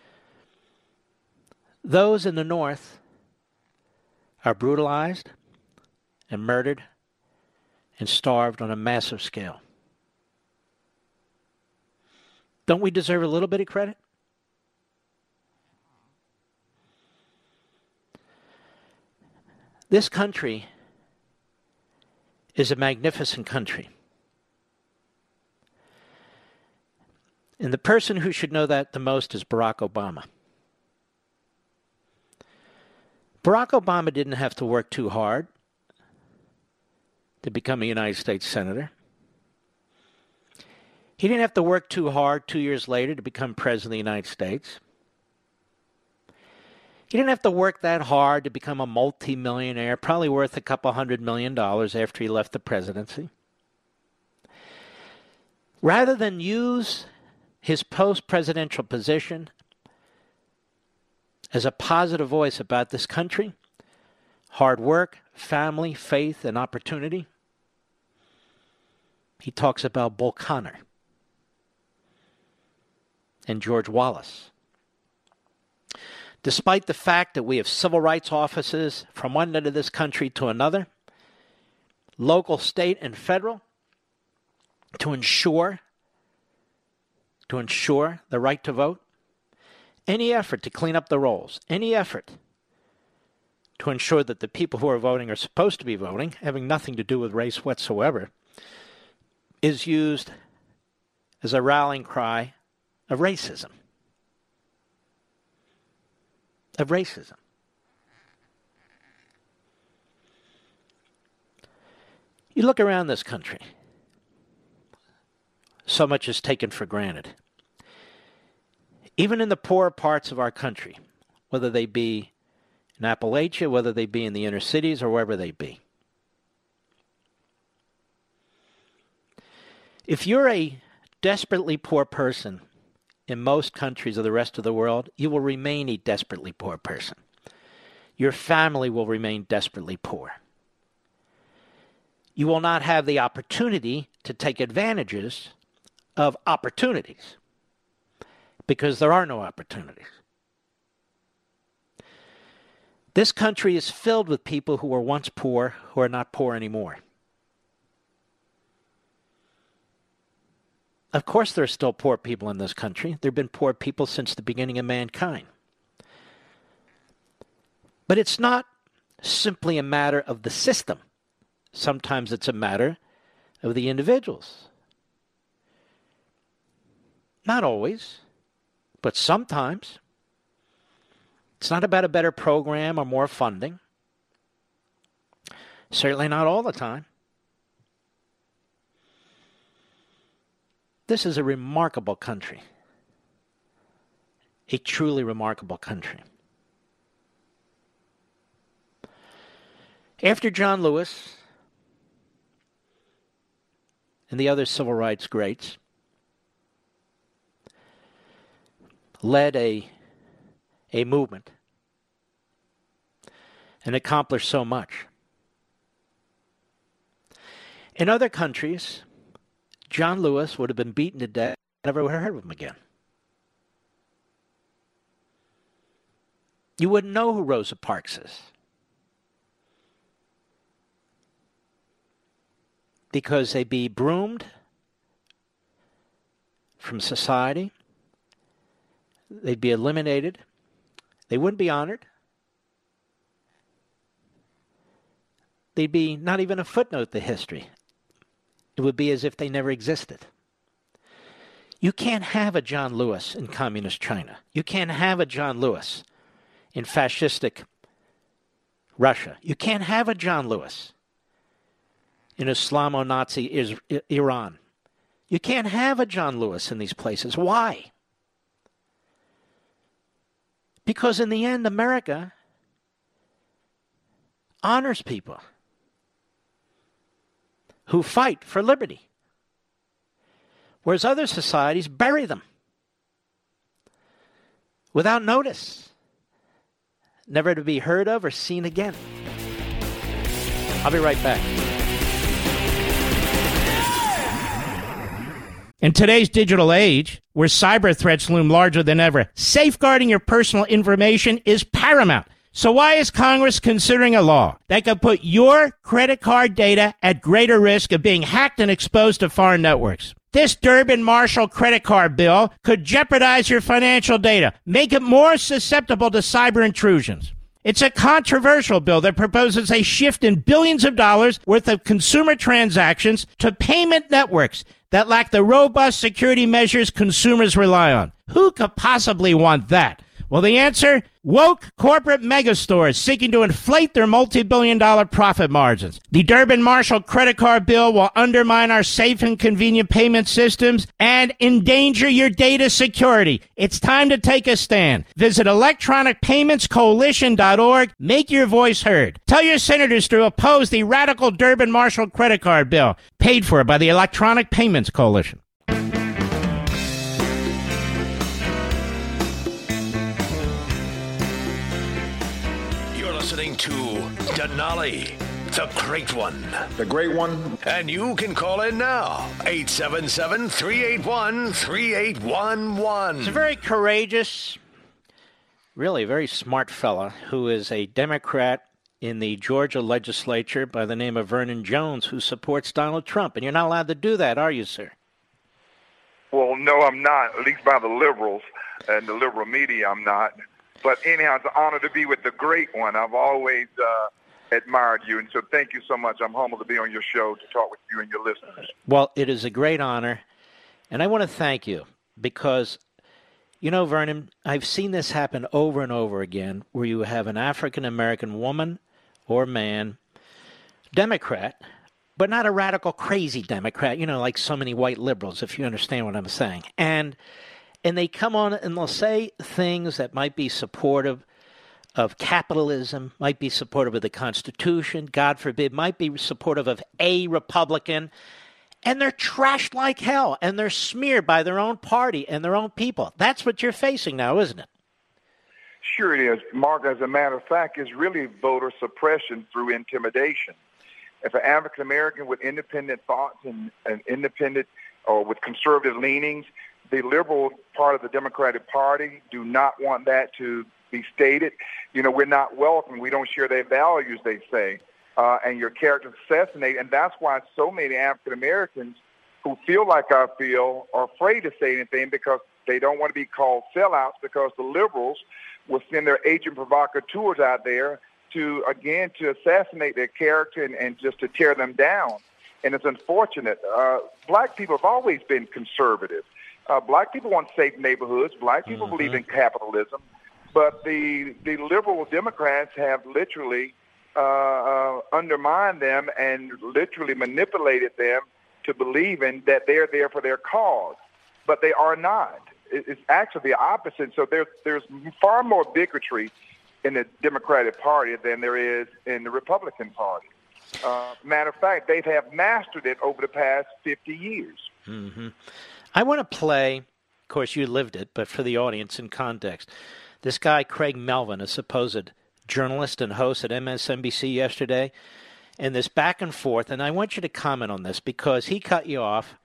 Those in the North are brutalized and murdered and starved on a massive scale. Don't we deserve a little bit of credit? This country is a magnificent country. And the person who should know that the most is Barack Obama. Barack Obama didn't have to work too hard to become a United States Senator. He didn't have to work too hard two years later to become President of the United States. He didn't have to work that hard to become a multimillionaire, probably worth a couple hundred million dollars after he left the presidency. Rather than use his post-presidential position as a positive voice about this country, hard work, family, faith, and opportunity, he talks about Bull Connor. and George Wallace. Despite the fact that we have civil rights offices from one end of this country to another, local, state, and federal, to ensure, to ensure the right to vote, any effort to clean up the rolls, any effort to ensure that the people who are voting are supposed to be voting, having nothing to do with race whatsoever, is used as a rallying cry of racism. Of racism. You look around this country, so much is taken for granted. Even in the poorer parts of our country, whether they be in Appalachia, whether they be in the inner cities, or wherever they be. If you're a desperately poor person in most countries of the rest of the world, you will remain a desperately poor person. Your family will remain desperately poor. You will not have the opportunity to take advantages of opportunities because there are no opportunities. This country is filled with people who were once poor, who are not poor anymore. Of course there are still poor people in this country. There have been poor people since the beginning of mankind. But it's not simply a matter of the system. Sometimes it's a matter of the individuals. Not always, but sometimes. It's not about a better program or more funding. Certainly not all the time. This is a remarkable country. A truly remarkable country. After John Lewis and the other civil rights greats led a, a movement and accomplished so much. In other countries, John Lewis would have been beaten to death. Never would have heard of him again. You wouldn't know who Rosa Parks is. Because they'd be broomed from society. They'd be eliminated. They wouldn't be honored. They'd be not even a footnote to history. It would be as if they never existed. You can't have a John Lewis in communist China. You can't have a John Lewis in fascistic Russia. You can't have a John Lewis in Islamo-Nazi Iran. You can't have a John Lewis in these places. Why? Because in the end, America honors people who fight for liberty, whereas other societies bury them without notice, never to be heard of or seen again. I'll be right back. In today's digital age, where cyber threats loom larger than ever, safeguarding your personal information is paramount. So why is Congress considering a law that could put your credit card data at greater risk of being hacked and exposed to foreign networks? This Durbin-Marshall credit card bill could jeopardize your financial data, make it more susceptible to cyber intrusions. It's a controversial bill that proposes a shift in billions of dollars worth of consumer transactions to payment networks that lack the robust security measures consumers rely on. Who could possibly want that? Well, the answer? Woke corporate megastores seeking to inflate their multi-billion dollar profit margins. The Durbin-Marshall credit card bill will undermine our safe and convenient payment systems and endanger your data security. It's time to take a stand. Visit electronic payments coalition dot org. Make your voice heard. Tell your senators to oppose the radical Durbin-Marshall credit card bill, paid for by the Electronic Payments Coalition. Listening to Denali. the Great One. The Great One. And you can call in now, eight seven seven, three eight one, three eight one one. It's a very courageous, really very smart fella who is a Democrat in the Georgia legislature by the name of Vernon Jones, who supports Donald Trump. And you're not allowed to do that, are you, sir? Well, no, I'm not, at least by the liberals and the liberal media, I'm not. But anyhow, it's an honor to be with the Great One. I've always uh, admired you, and so thank you so much. I'm humbled to be on your show to talk with you and your listeners. Well, it is a great honor, and I want to thank you because, you know, Vernon, I've seen this happen over and over again where you have an African-American woman or man, Democrat, but not a radical, crazy Democrat, you know, like so many white liberals, if you understand what I'm saying. And and they come on and they'll say things that might be supportive of capitalism, might be supportive of the Constitution, God forbid, might be supportive of a Republican, and they're trashed like hell, and they're smeared by their own party and their own people. That's what you're facing now, isn't it? Sure it is, Mark. As a matter of fact, it's really voter suppression through intimidation. If an African-American with independent thoughts and, and independent or with conservative leanings, the liberal part of the Democratic Party do not want that to be stated. You know, we're not welcome. We don't share their values, they say, uh, and your character assassinated. And that's why so many African-Americans who feel like I feel are afraid to say anything because they don't want to be called sellouts because the liberals will send their agent provocateurs out there to, again, to assassinate their character and, and just to tear them down. And it's unfortunate. Uh, black people have always been conservative. Uh, black people want safe neighborhoods. Black people mm-hmm. believe in capitalism. But the, the liberal Democrats have literally uh, uh, undermined them and literally manipulated them to believing that they're there for their cause. But they are not. It's actually the opposite. So there's, there's far more bigotry in the Democratic Party than there is in the Republican Party. Uh, matter of fact, they have mastered it over the past fifty years. Mm-hmm. I want to play, of course, you lived it, but for the audience in context, this guy, Craig Melvin, a supposed journalist and host at M S N B C yesterday, and this back and forth, and I want you to comment on this because he cut you off.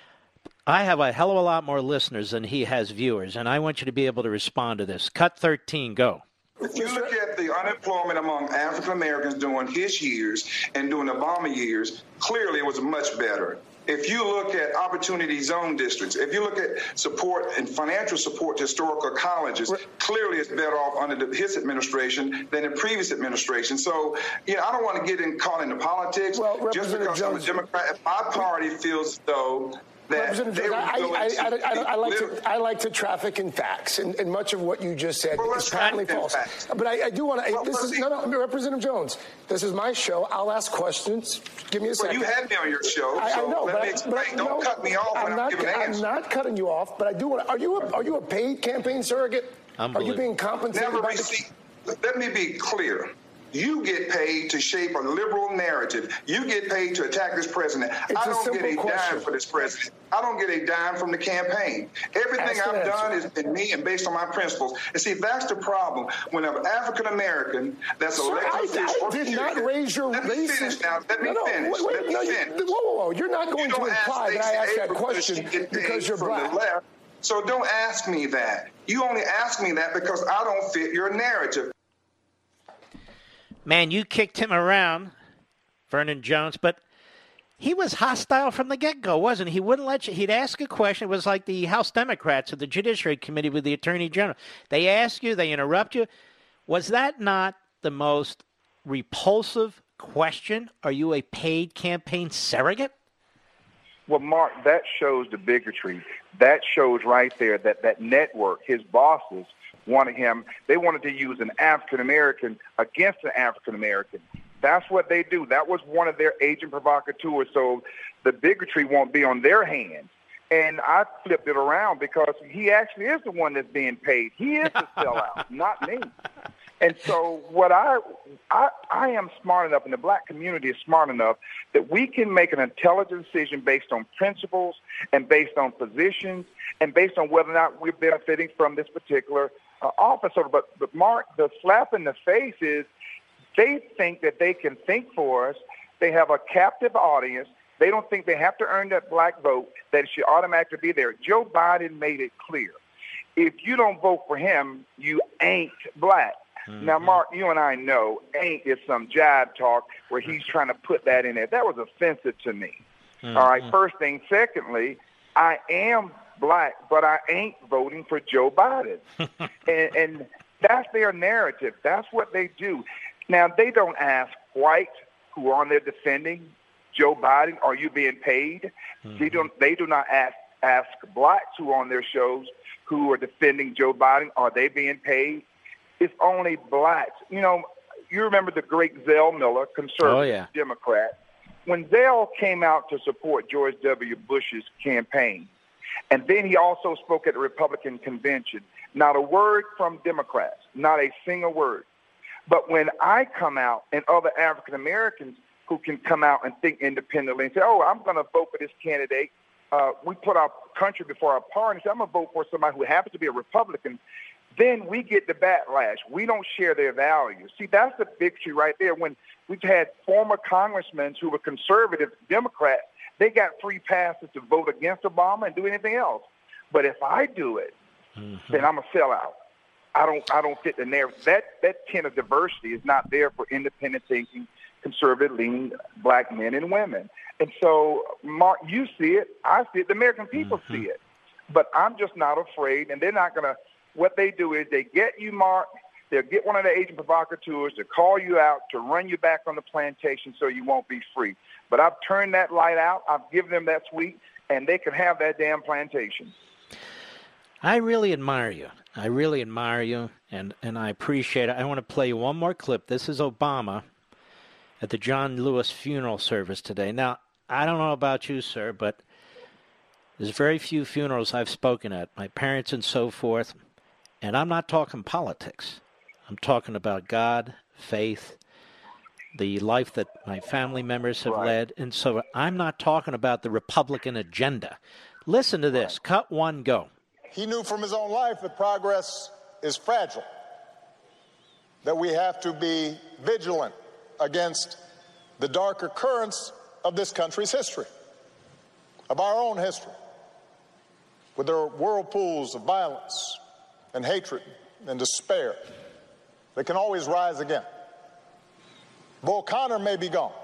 I have a hell of a lot more listeners than he has viewers, and I want you to be able to respond to this. Cut thirteen, go. If you look at the unemployment among African Americans during his years and during the Obama years, clearly it was much better. If you look at opportunity zone districts, if you look at support and financial support to historical colleges, clearly it's better off under the, his administration than the previous administration. So, you know, I don't want to get in, caught into politics. Well, just because Jones, I'm a Democrat, if my party feels though that they I, I, I, I, I, like to, I like to traffic in facts, and, and much of what you just said well, is patently false. Facts. But I, I do want to. Well, this is no, no, Representative Jones. This is my show. I'll ask questions. Give me a second. Well, you had me on your show. I, so I know, let me explain. But I, don't no, cut me off I'm when not, I'm giving I'm not cutting you off, but I do want. Are you a, are you a paid campaign surrogate? Are you being compensated? Never by received. The... Let me be clear. You get paid to shape a liberal narrative. You get paid to attack this president. It's I don't a get a question. dime for this president. I don't get a dime from the campaign. Everything Ask I've done has been me and based on my principles. And see, that's the problem. When an African American that's Sir, elected I, official, I did not raise your let me finish now. Let me no, no, finish. Wait, wait, let me no, finish. You, whoa, whoa, whoa! You're not going you to imply that I asked that question because you're black. Left, so don't ask me that. You only ask me that because I don't fit your narrative. Man, you kicked him around, Vernon Jones, but he was hostile from the get-go, wasn't he? He wouldn't let you. He'd ask a question. It was like the House Democrats at the Judiciary Committee with the Attorney General. They ask you, they interrupt you. Was that not the most repulsive question? Are you a paid campaign surrogate? Well, Mark, that shows the bigotry. That shows right there that that network, his bosses, wanted him. They wanted to use an African-American against an African-American. That's what they do. That was one of their agent provocateurs, so the bigotry won't be on their hands. And I flipped it around because he actually is the one that's being paid. He is the sellout, not me. And so what I, I I am smart enough, and the black community is smart enough, that we can make an intelligent decision based on principles and based on positions and based on whether or not we're benefiting from this particular uh, officer. But, but, Mark, the slap in the face is They think that they can think for us. They have a captive audience. They don't think they have to earn that black vote, that it should automatically be there. Joe Biden made it clear. If you don't vote for him, you ain't black. Mm-hmm. Now, Mark, you and I know ain't is some jive talk where he's trying to put that in there. That was offensive to me. Mm-hmm. All right, first thing. Secondly, I am black, but I ain't voting for Joe Biden. and, and that's their narrative. That's what they do. Now, they don't ask white who are on there defending Joe Biden, are you being paid? Mm-hmm. They don't. They do not ask ask blacks who are on their shows who are defending Joe Biden, are they being paid? It's only blacks. You know, you remember the great Zell Miller, conservative oh, yeah. Democrat. When Zell came out to support George W. Bush's campaign, and then he also spoke at the Republican convention, not a word from Democrats, not a single word. But when I come out and other African Americans who can come out and think independently and say, oh, I'm going to vote for this candidate, uh, we put our country before our party, so I'm going to vote for somebody who happens to be a Republican, then we get the backlash. We don't share their values. See, that's the victory right there. When we've had former congressmen who were conservative Democrats, they got free passes to vote against Obama and do anything else. But if I do it, mm-hmm. then I'm a sellout. I don't I don't fit the narrative. That, that kind of diversity is not there for independent thinking, conservative-leaning black men and women. And so, Mark, you see it. I see it. The American people mm-hmm. see it. But I'm just not afraid, and they're not going to – what they do is they get you, Mark, they'll get one of the agent provocateurs to call you out, to run you back on the plantation so you won't be free. But I've turned that light out. I've given them that sweet, and they can have that damn plantation. I really admire you. I really admire you, and, and I appreciate it. I want to play you one more clip. This is Obama at the John Lewis funeral service today. Now, I don't know about you, sir, but there's very few funerals I've spoken at, my parents and so forth, and I'm not talking politics. I'm talking about God, faith, the life that my family members have right. led, and so I'm not talking about the Republican agenda. Listen to this. Right. Cut one, go. He knew from his own life that progress is fragile, that we have to be vigilant against the darker currents of this country's history, of our own history, with their whirlpools of violence and hatred and despair that can always rise again. Bull Connor may be gone,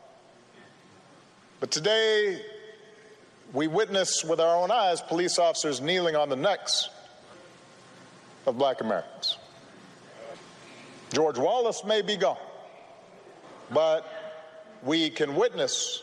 but today we witness with our own eyes police officers kneeling on the necks of black Americans. George Wallace may be gone, but we can witness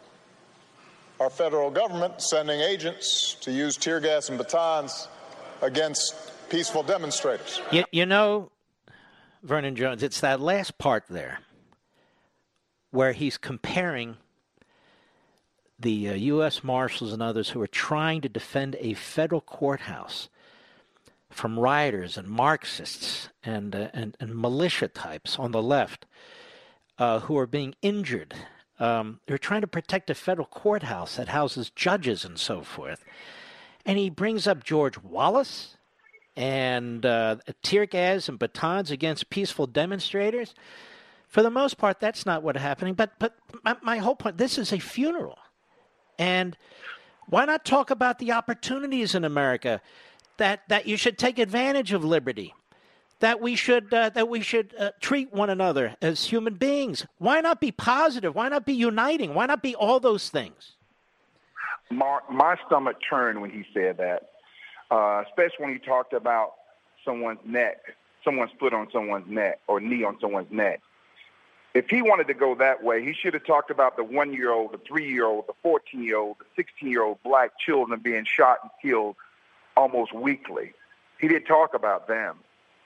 our federal government sending agents to use tear gas and batons against peaceful demonstrators. You, you know, Vernon Jones, it's that last part there where he's comparing the uh, U S Marshals and others who are trying to defend a federal courthouse from rioters and Marxists and, uh, and, and militia types on the left uh, who are being injured. Um, they're trying to protect a federal courthouse that houses judges and so forth. And he brings up George Wallace and uh, tear gas and batons against peaceful demonstrators. For the most part, that's not what's happening. But, but my, my whole point, this is a funeral. And why not talk about the opportunities in America that, that you should take advantage of liberty, that we should uh, that we should uh, treat one another as human beings? Why not be positive? Why not be uniting? Why not be all those things? Mark, my stomach turned when he said that, uh, especially when he talked about someone's neck, someone's foot on someone's neck or knee on someone's neck. If he wanted to go that way, he should have talked about the one-year-old, the three-year-old, the fourteen-year-old, the sixteen-year-old black children being shot and killed almost weekly. He didn't talk about them.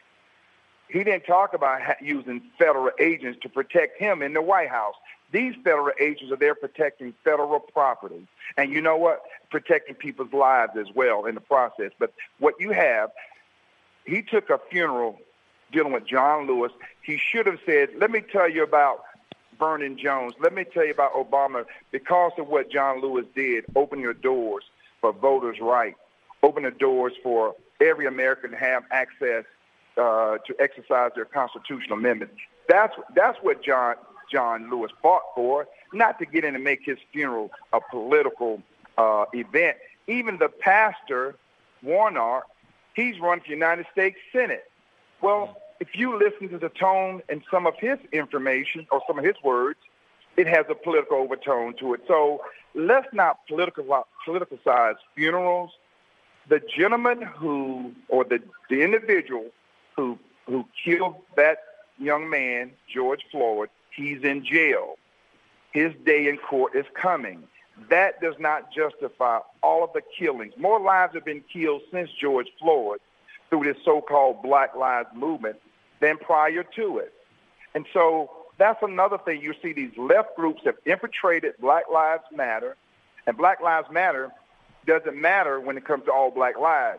He didn't talk about using federal agents to protect him in the White House. These federal agents are there protecting federal property. And you know what? Protecting people's lives as well in the process. But what you have, he took a funeral dealing with John Lewis. He should have said, let me tell you about Vernon Jones. Let me tell you about Obama. Because of what John Lewis did, open your doors for voters' rights. Open the doors for every American to have access uh, to exercise their constitutional amendments. That's that's what John John Lewis fought for, not to get in and make his funeral a political uh, event. Even the pastor, Warnock, he's run for United States Senate. Well, if you listen to the tone and some of his information or some of his words, it has a political overtone to it. So let's not political politicize funerals. The gentleman who, or the, the individual who who killed that young man, George Floyd, he's in jail. His day in court is coming. That does not justify all of the killings. More lives have been killed since George Floyd through this so-called Black Lives Movement than prior to it. And so that's another thing. You see these left groups have infiltrated Black Lives Matter, and Black Lives Matter doesn't matter when it comes to all black lives,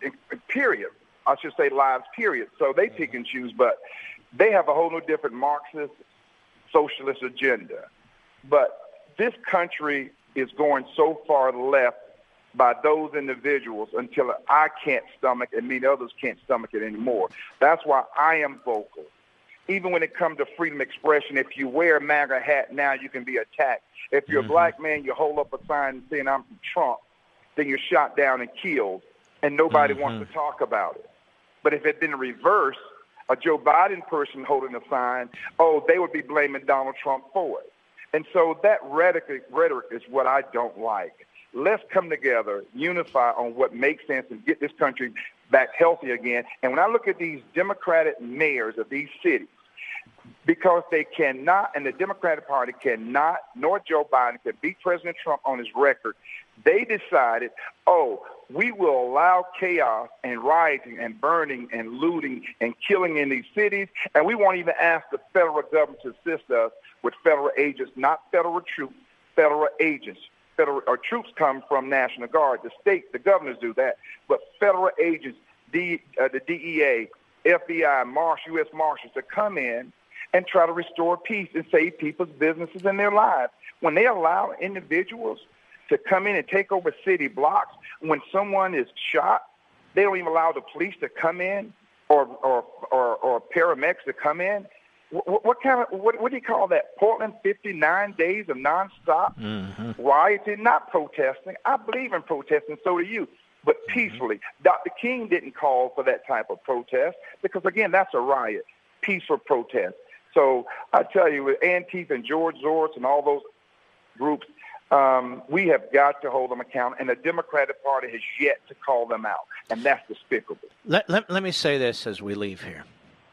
period. I should say lives, period. So they pick and choose, but they have a whole new different Marxist, socialist agenda. But this country is going so far left by those individuals until I can't stomach and many others can't stomach it anymore. That's why I am vocal. Even when it comes to freedom of expression, if you wear a MAGA hat now, you can be attacked. If you're mm-hmm. a black man, you hold up a sign saying I'm from Trump, then you're shot down and killed, and nobody mm-hmm. wants to talk about it. But if it didn't reverse, a Joe Biden person holding a sign, oh, they would be blaming Donald Trump for it. And so that rhetoric, rhetoric is what I don't like. Let's come together, unify on what makes sense, and get this country back healthy again. And when I look at these Democratic mayors of these cities, because they cannot, and the Democratic Party cannot, nor Joe Biden can beat President Trump on his record, they decided, oh, we will allow chaos and rioting and burning and looting and killing in these cities, and we won't even ask the federal government to assist us with federal agents, not federal troops, federal agents. Federal or troops come from National Guard. The state, the governors do that, but federal agents, D, uh, the D E A, F B I, Marshal, U S Marshals, to come in and try to restore peace and save people's businesses and their lives. When they allow individuals to come in and take over city blocks, when someone is shot, they don't even allow the police to come in or or or, or paramedics to come in. What, what kind of what, what do you call that? Portland, fifty-nine days of nonstop mm-hmm. rioting, not protesting. I believe in protesting, so do you, but peacefully. Mm-hmm. Doctor King didn't call for that type of protest because, again, that's a riot, peaceful protest. So I tell you, with Antifa and George Soros and all those groups, um, we have got to hold them accountable, and the Democratic Party has yet to call them out, and that's despicable. Let, let, let me say this as we leave here.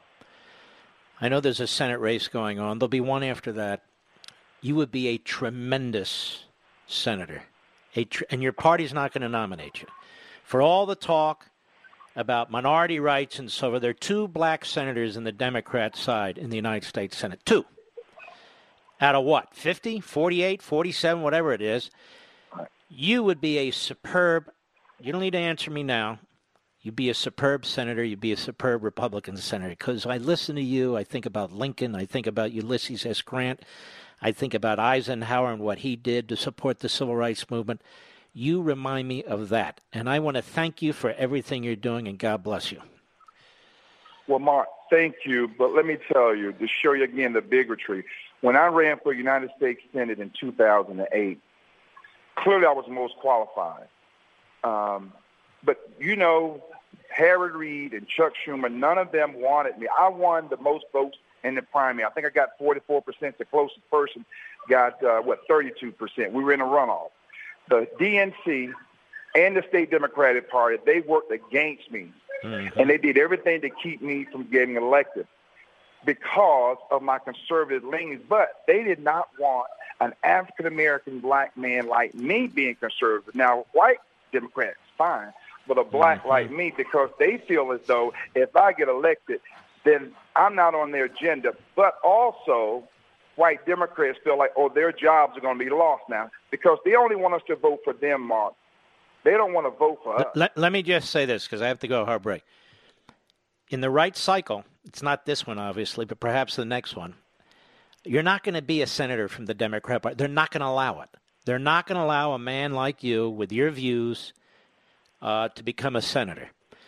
I know there's a Senate race going on. There'll be one after that. You would be a tremendous senator, a tr- and your party's not going to nominate you. For all the talk about minority rights and so forth, there are two black senators in the Democrat side in the United States Senate. Two. Out of what, fifty, forty-eight, forty-seven, whatever it is. You would be a superb, you don't need to answer me now, you'd be a superb senator, you'd be a superb Republican senator. Because I listen to you, I think about Lincoln, I think about Ulysses S. Grant, I think about Eisenhower and what he did to support the civil rights movement. You remind me of that. And I want to thank you for everything you're doing, and God bless you. Well, Mark, thank you. But let me tell you, to show you again the bigotry, when I ran for United States Senate in two thousand eight, clearly I was the most qualified. Um, but, you know, Harry Reid and Chuck Schumer, none of them wanted me. I won the most votes in the primary. I think I got forty-four percent. The closest person got, uh, what, thirty-two percent. We were in a runoff. The D N C and the State Democratic Party, they worked against me. Mm-hmm. And they did everything to keep me from getting elected because of my conservative leanings. But they did not want an African-American black man like me being conservative. Now, white Democrats, fine, but a black mm-hmm. like me, because they feel as though if I get elected, then I'm not on their agenda. But also, white Democrats feel like, oh, their jobs are going to be lost now because they only want us to vote for them, Mark. They don't want to vote for us. Let, let me just say this, because I have to go hard break. In the right cycle, it's not this one, obviously, but perhaps the next one, you're not going to be a senator from the Democrat Party. They're not going to allow it. They're not going to allow a man like you with your views uh, to become a senator.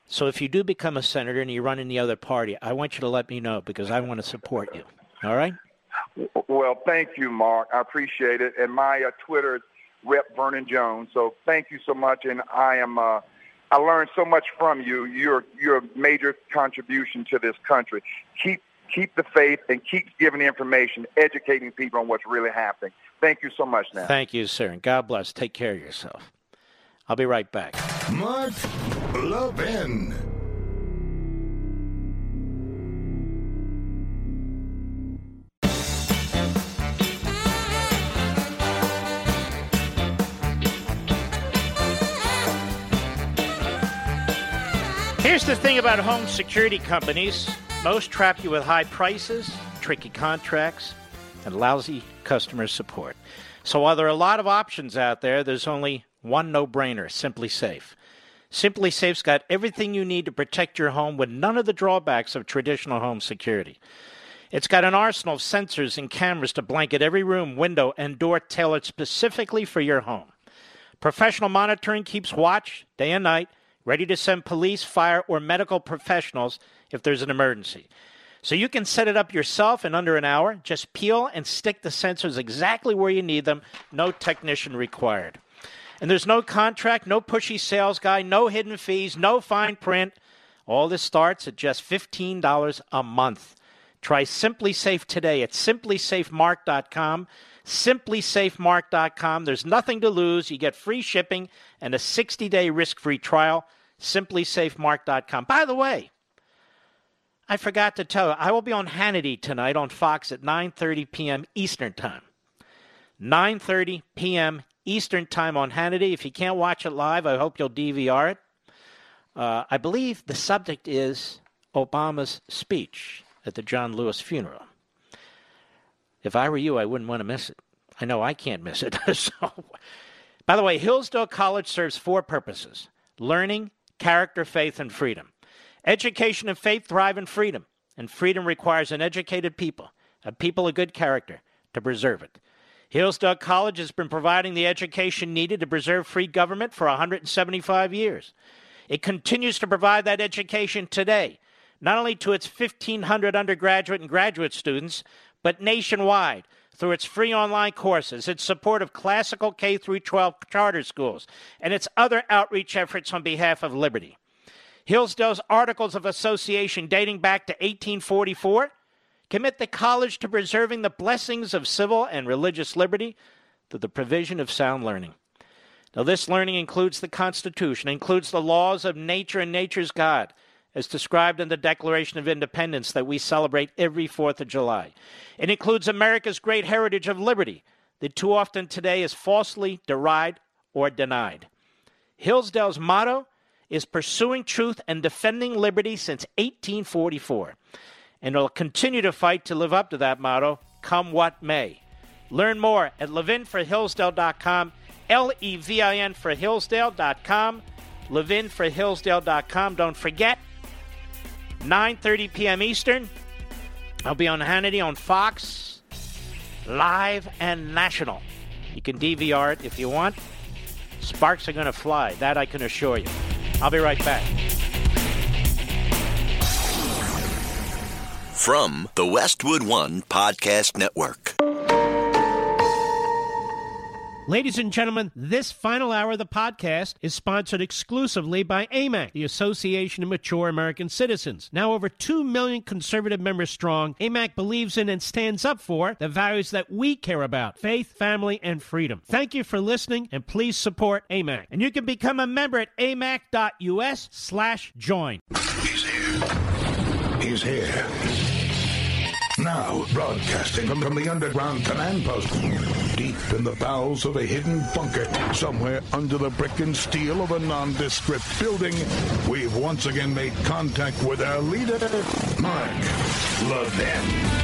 So if you do become a senator and you run in the other party, I want you to let me know because I want to support you. All right? Well, thank you, Mark. I appreciate it. And my uh, Twitter is Rep Vernon Jones. So thank you so much. And I am uh, I learned so much from you. You're you're a major contribution to this country. Keep keep the faith and keep giving the information, educating people on what's really happening. Thank you so much, now. Thank you, sir. And God bless. Take care of yourself. I'll be right back. Mark Levin. Here's the thing about home security companies. Most trap you with high prices, tricky contracts, and lousy customer support. So while there are a lot of options out there, there's only one no-brainer, Simply Safe. Simply Safe's got everything you need to protect your home with none of the drawbacks of traditional home security. It's got an arsenal of sensors and cameras to blanket every room, window, and door tailored specifically for your home. Professional monitoring keeps watch day and night, ready to send police, fire, or medical professionals if there's an emergency. So you can set it up yourself in under an hour. Just peel and stick the sensors exactly where you need them. No technician required. And there's no contract, no pushy sales guy, no hidden fees, no fine print. All this starts at just fifteen dollars a month. Try Simply Safe today at simply safe mark dot com. simply safe mark dot com. There's nothing to lose. You get free shipping and a sixty-day risk-free trial. simply safe mark dot com. By the way, I forgot to tell you, I will be on Hannity tonight on Fox at nine thirty p.m. Eastern Time. nine thirty p.m. Eastern Time on Hannity. If you can't watch it live, I hope you'll D V R it. Uh, I believe the subject is Obama's speech at the John Lewis funeral. If I were you, I wouldn't want to miss it. I know I can't miss it. So, by the way, Hillsdale College serves four purposes: learning, character, faith, and freedom. Education and faith thrive in freedom, and freedom requires an educated people, a people of good character, to preserve it. Hillsdale College has been providing the education needed to preserve free government for one hundred seventy-five years. It continues to provide that education today, not only to its fifteen hundred undergraduate and graduate students, but nationwide through its free online courses, its support of classical K through twelve charter schools, and its other outreach efforts on behalf of liberty. Hillsdale's Articles of Association dating back to eighteen forty-four commit the college to preserving the blessings of civil and religious liberty through the provision of sound learning. Now, this learning includes the Constitution, includes the laws of nature and nature's God, as described in the Declaration of Independence that we celebrate every fourth of July. It includes America's great heritage of liberty that too often today is falsely derided or denied. Hillsdale's motto is pursuing truth and defending liberty since eighteen forty-four. And it'll continue to fight to live up to that motto, come what may. Learn more at levin for hillsdale dot com, L E V I N for hillsdale dot com, levin for hillsdale dot com. Don't forget, nine thirty p.m. Eastern, I'll be on Hannity on Fox, live and national. You can D V R it if you want. Sparks are going to fly, that I can assure you. I'll be right back. From the Westwood One Podcast Network. Ladies and gentlemen, this final hour of the podcast is sponsored exclusively by A M A C, the Association of Mature American Citizens. Now over two million conservative members strong, A M A C believes in and stands up for the values that we care about: faith, family, and freedom. Thank you for listening, and please support A M A C. And you can become a member at amac.us slash join. He's here. He's here. Now, broadcasting from, from the underground command post, deep in the bowels of a hidden bunker, somewhere under the brick and steel of a nondescript building, we've once again made contact with our leader, Mark Levin.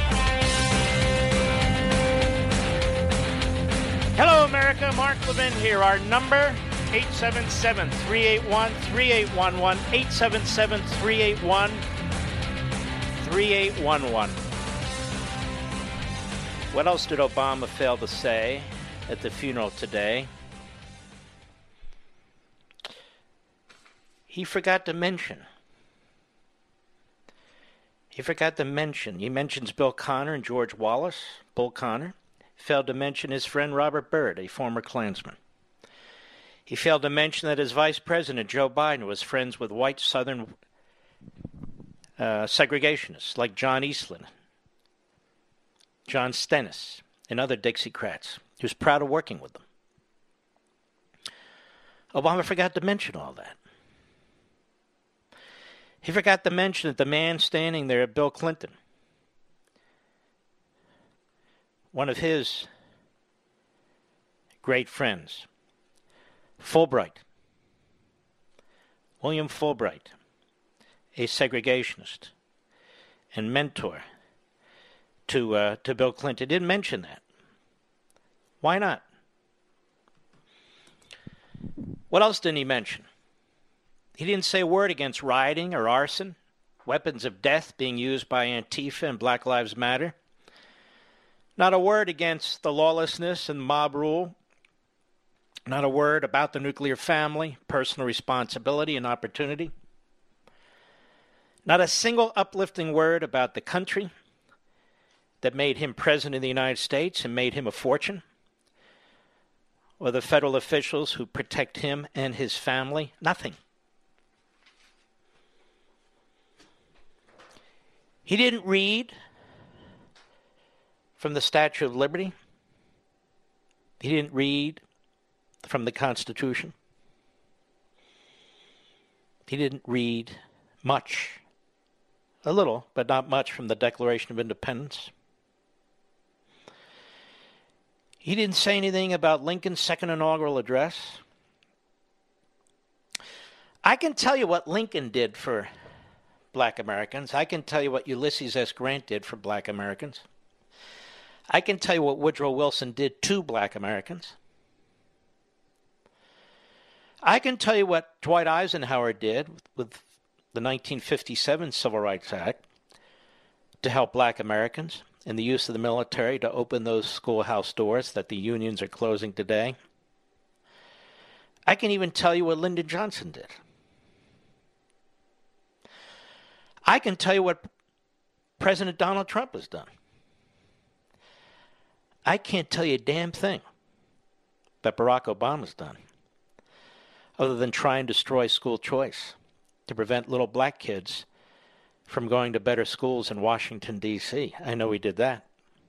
Hello, America. Mark Levin here. Our number, eight seven seven, three eight one, three eight one one, eight seven seven, three eight one, three eight one one. What else did Obama fail to say at the funeral today? He forgot to mention He forgot to mention, he mentions Bill Connor and George Wallace, Bull Connor. He failed to mention his friend Robert Byrd, a former Klansman. He failed to mention that his vice president, Joe Biden, was friends with white Southern uh, segregationists like John Eastland, John Stennis, and other Dixiecrats. He was proud of working with them. Obama forgot to mention all that. He forgot to mention that the man standing there, Bill Clinton, one of his great friends, Fulbright, William Fulbright, a segregationist and mentor to uh, to Bill Clinton, didn't mention that. Why not? What else didn't he mention? He didn't say a word against rioting or arson, weapons of death being used by Antifa and Black Lives Matter. Not a word against the lawlessness and mob rule. Not a word about the nuclear family, personal responsibility and opportunity. Not a single uplifting word about the country that made him president of the United States and made him a fortune, or the federal officials who protect him and his family. Nothing. He didn't read from the Statue of Liberty. He didn't read from the Constitution. He didn't read much, a little, but not much, from the Declaration of Independence. He didn't say anything about Lincoln's second inaugural address. I can tell you what Lincoln did for Black Americans. I can tell you what Ulysses S. Grant did for Black Americans. I can tell you what Woodrow Wilson did to Black Americans. I can tell you what Dwight Eisenhower did with the nineteen fifty-seven Civil Rights Act to help Black Americans and the use of the military to open those schoolhouse doors that the unions are closing today. I can even tell you what Lyndon Johnson did. I can tell you what President Donald Trump has done. I can't tell you a damn thing that Barack Obama's done, other than try and destroy school choice to prevent little black kids from going to better schools in Washington, D C I know he did that.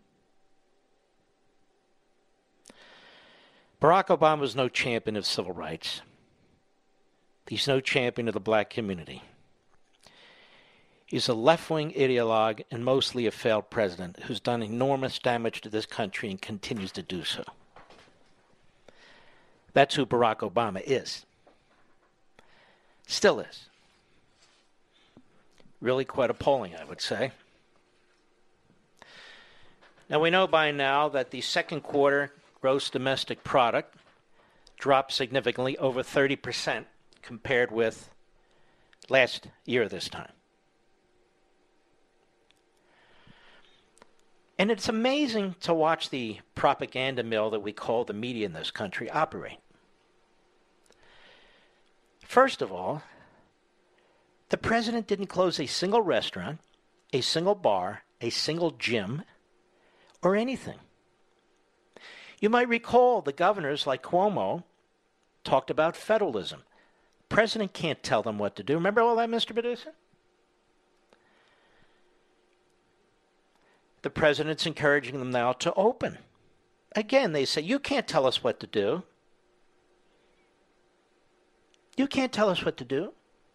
Barack Obama was no champion of civil rights. He's no champion of the black community. He's a left-wing ideologue and mostly a failed president who's done enormous damage to this country and continues to do so. That's who Barack Obama is. Still is. Really quite appalling, I would say. Now, we know by now that the second quarter gross domestic product dropped significantly, over thirty percent, compared with last year this time. And it's amazing to watch the propaganda mill that we call the media in this country operate. First of all, the president didn't close a single restaurant, a single bar, a single gym, or anything. You might recall the governors like Cuomo talked about federalism. The president can't tell them what to do. Remember all that, Mister Producer? The president's encouraging them now to open. Again, they say, you can't tell us what to do. You can't tell us what to do.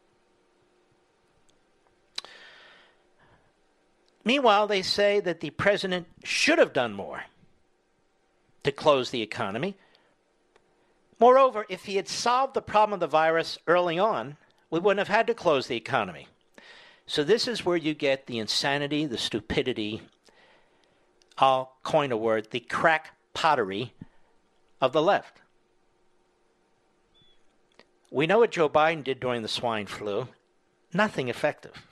Meanwhile, they say that the president should have done more to close the economy. Moreover, if he had solved the problem of the virus early on, we wouldn't have had to close the economy. So this is where you get the insanity, the stupidity, I'll coin a word, the crack pottery of the left. We know what Joe Biden did during the swine flu. Nothing effective.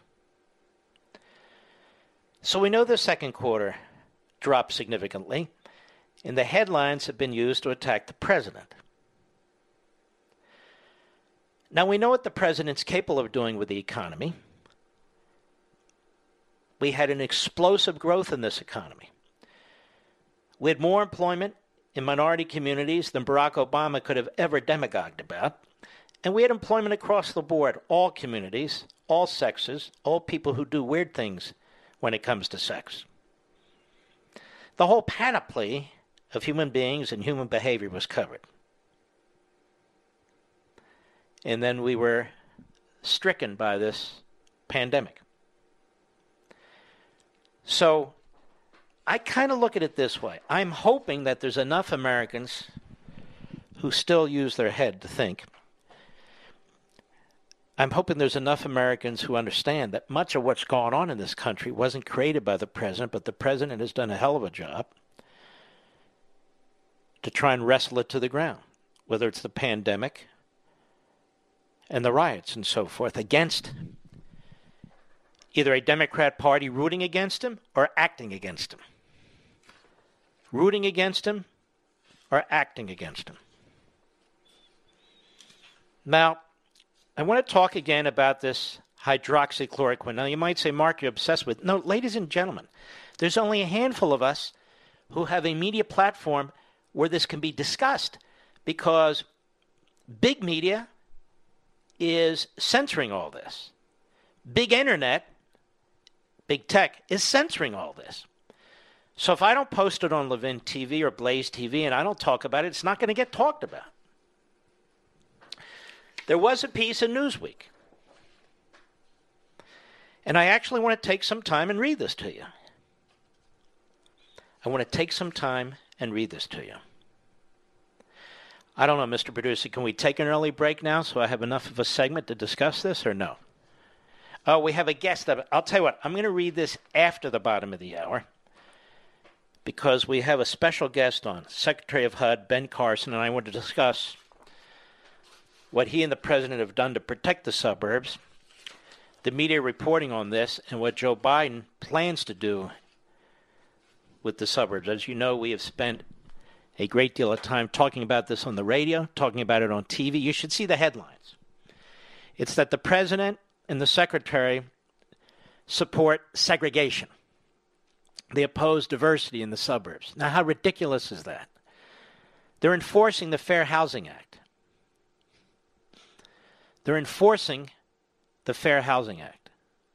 So we know the second quarter dropped significantly, and the headlines have been used to attack the president. Now we know what the president's capable of doing with the economy. we had an explosive growth in this economy. We had more employment in minority communities than Barack Obama could have ever demagogued about. And we had employment across the board, all communities, all sexes, all people who do weird things when it comes to sex. The whole panoply of human beings and human behavior was covered. And then we were stricken by this pandemic. So I kind of look at it this way. I'm hoping that there's enough Americans who still use their head to think. I'm hoping there's enough Americans who understand that much of what's going on in this country wasn't created by the president, but the president has done a hell of a job to try and wrestle it to the ground, whether it's the pandemic and the riots and so forth, against either a Democrat Party rooting against him or acting against him. Rooting against him or acting against him. Now, I want to talk again about this hydroxychloroquine. Now, you might say, Mark, you're obsessed with it. No, ladies and gentlemen, there's only a handful of us who have a media platform where this can be discussed because big media is censoring all this. Big internet, big tech, is censoring all this. So if I don't post it on Levin T V or Blaze T V and I don't talk about it, it's not going to get talked about. There was a piece in Newsweek. And I actually want to take some time and read this to you. I want to take some time and read this to you. I don't know, Mister Producer, can we take an early break now so I have enough of a segment to discuss this or no? Oh, we have a guest. I'll tell you what, I'm going to read this after the bottom of the hour because we have a special guest on, Secretary of H U D, Ben Carson, and I want to discuss what he and the president have done to protect the suburbs, the media reporting on this, and what Joe Biden plans to do with the suburbs. As you know, we have spent a great deal of time talking about this on the radio, talking about it on T V. You should see the headlines. It's that the president and the secretary support segregation. They oppose diversity in the suburbs. Now, how ridiculous is that? They're enforcing the Fair Housing Act. They're enforcing the Fair Housing Act.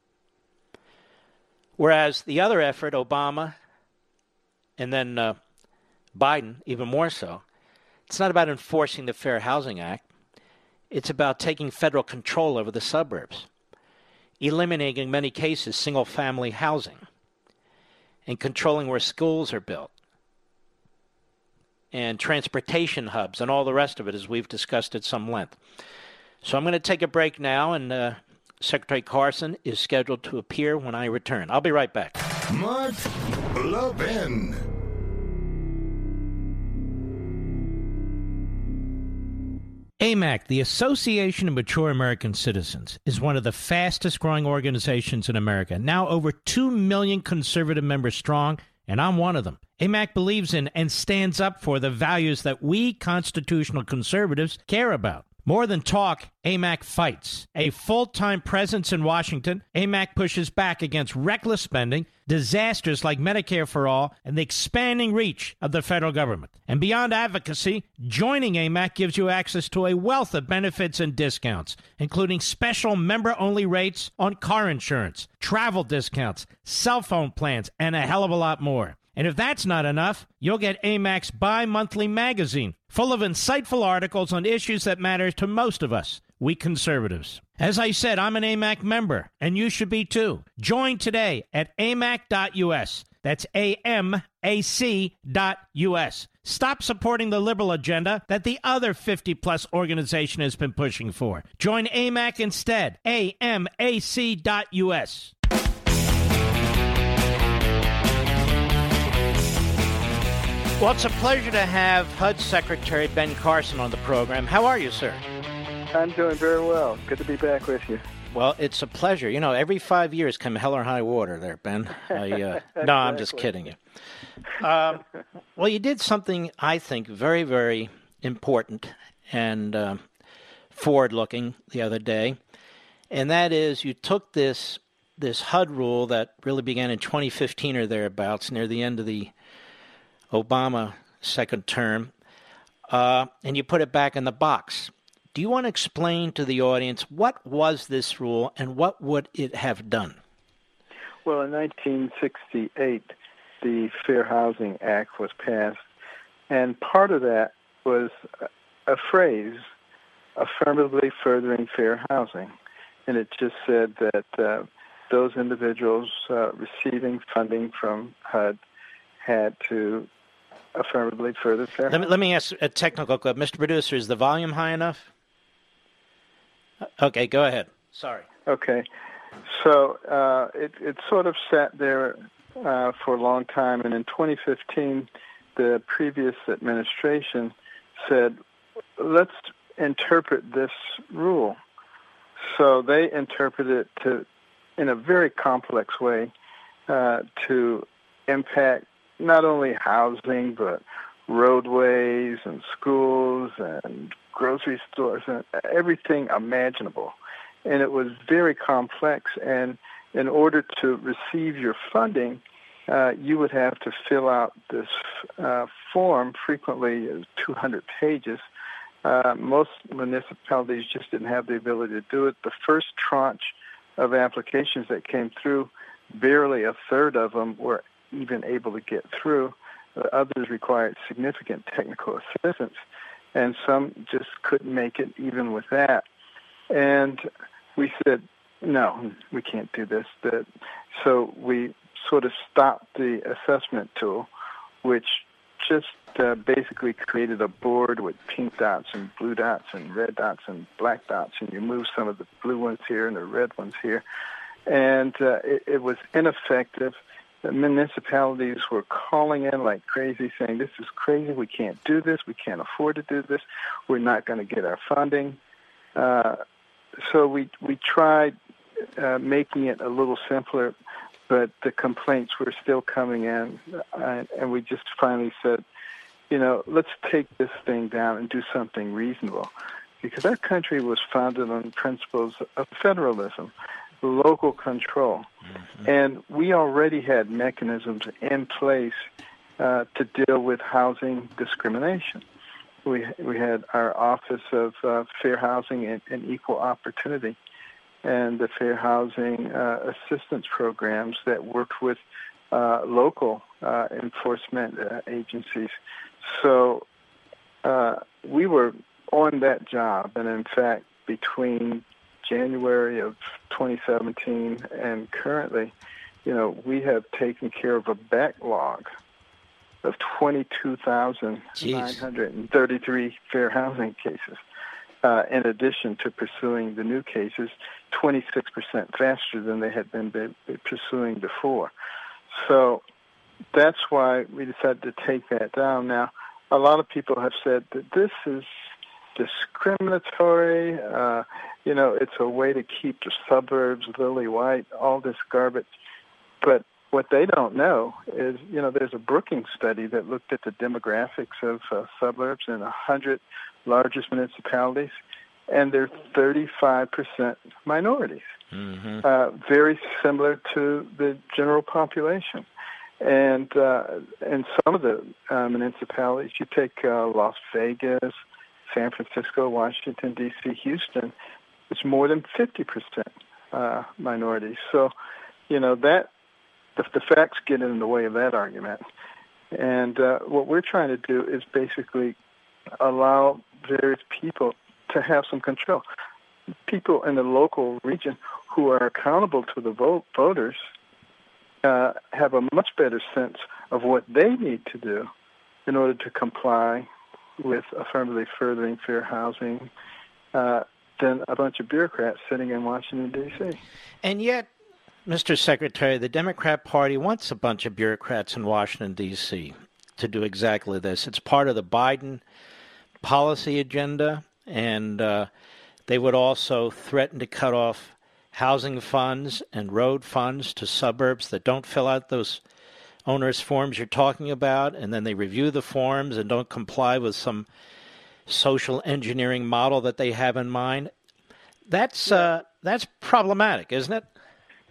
Whereas the other effort, Obama and then uh, Biden, even more so, it's not about enforcing the Fair Housing Act. It's about taking federal control over the suburbs, eliminating, in many cases, single-family housing, and controlling where schools are built, and transportation hubs, and all the rest of it, as we've discussed at some length. So I'm going to take a break now, and uh, Secretary Carson is scheduled to appear when I return. I'll be right back. Mark Levin. A M A C, the Association of Mature American Citizens, is one of the fastest-growing organizations in America, now over two million conservative members strong, and I'm one of them. A M A C believes in and stands up for the values that we constitutional conservatives care about. More than talk, A M A C fights. A full-time presence in Washington, A M A C pushes back against reckless spending, disasters like Medicare for All, and the expanding reach of the federal government. And beyond advocacy, joining A M A C gives you access to a wealth of benefits and discounts, including special member-only rates on car insurance, travel discounts, cell phone plans, and a hell of a lot more. And if that's not enough, you'll get A M A C's bi-monthly magazine, full of insightful articles on issues that matter to most of us, we conservatives. As I said, I'm an A M A C member, and you should be too. Join today at A M A C dot U S. That's A M A C dot U S. Stop supporting the liberal agenda that the other fifty-plus organization has been pushing for. Join A M A C instead. A M A C dot U S. Well, it's a pleasure to have H U D Secretary Ben Carson on the program. How are you, sir? I'm doing very well. Good to be back with you. Well, it's a pleasure. You know, every five years come hell or high water there, Ben. I, uh, exactly. No, I'm just kidding you. Um, well, you did something, I think, very, very important and uh, forward-looking the other day, and that is you took this this H U D rule that really began in twenty fifteen or thereabouts, near the end of the Obama second term, uh, and you put it back in the box. Do you want to explain to the audience what was this rule and what would it have done? Well, in nineteen sixty-eight, the Fair Housing Act was passed, and part of that was a phrase, affirmatively furthering fair housing. And it just said that uh, those individuals uh, receiving funding from H U D had to affirmatively further fair let me, let me ask a technical question. Mister Producer, is the volume high enough? Okay, go ahead. Sorry. Okay. So uh, it, it sort of sat there uh, for a long time, and in twenty fifteen, the previous administration said, let's interpret this rule. So they interpreted it to, in a very complex way uh, to impact not only housing, but roadways and schools and grocery stores and everything imaginable. And it was very complex. And in order to receive your funding, uh, you would have to fill out this uh, form, frequently two hundred pages. Uh, most municipalities just didn't have the ability to do it. The first tranche of applications that came through, barely a third of them were even able to get through. The others required significant technical assistance, and some just couldn't make it even with that. And we said, no, we can't do this. That, so we sort of stopped the assessment tool, which just uh, basically created a board with pink dots and blue dots and red dots and black dots, and you move some of the blue ones here and the red ones here. And uh, it, it was ineffective. The municipalities were calling in like crazy, saying, this is crazy, we can't do this, we can't afford to do this, we're not going to get our funding. Uh, so we, we tried uh, making it a little simpler, but the complaints were still coming in, uh, and we just finally said, you know, let's take this thing down and do something reasonable, because our country was founded on principles of federalism, local control, mm-hmm. and we already had mechanisms in place uh, to deal with housing discrimination. We we had our Office of uh, Fair Housing and, and Equal Opportunity, and the Fair Housing uh, Assistance Programs that worked with uh, local uh, enforcement uh, agencies. So uh, we were on that job, and in fact, between January of twenty seventeen and currently, you know, we have taken care of a backlog of twenty-two thousand nine hundred thirty-three fair housing cases. Uh, in addition to pursuing the new cases twenty-six percent faster than they had been be, be pursuing before. So that's why we decided to take that down. Now, a lot of people have said that this is discriminatory, uh, you know, it's a way to keep the suburbs lily white, all this garbage. But what they don't know is, you know, there's a Brookings study that looked at the demographics of uh, suburbs in one hundred largest municipalities, and they're thirty-five percent minorities, mm-hmm. uh, very similar to the general population. And uh, in some of the uh, municipalities, you take uh, Las Vegas, San Francisco, Washington, D C, Houston, it's more than fifty percent uh, minorities. So, you know, that the, the facts get in the way of that argument. And uh, what we're trying to do is basically allow various people to have some control. People in the local region who are accountable to the vote, voters uh, have a much better sense of what they need to do in order to comply with affirmatively furthering fair housing uh, than a bunch of bureaucrats sitting in Washington, D C. And yet, Mister Secretary, the Democrat Party wants a bunch of bureaucrats in Washington, D C to do exactly this. It's part of the Biden policy agenda, and uh, they would also threaten to cut off housing funds and road funds to suburbs that don't fill out those onerous forms you're talking about, and then they review the forms and don't comply with some social engineering model that they have in mind. That's uh, that's problematic, isn't it?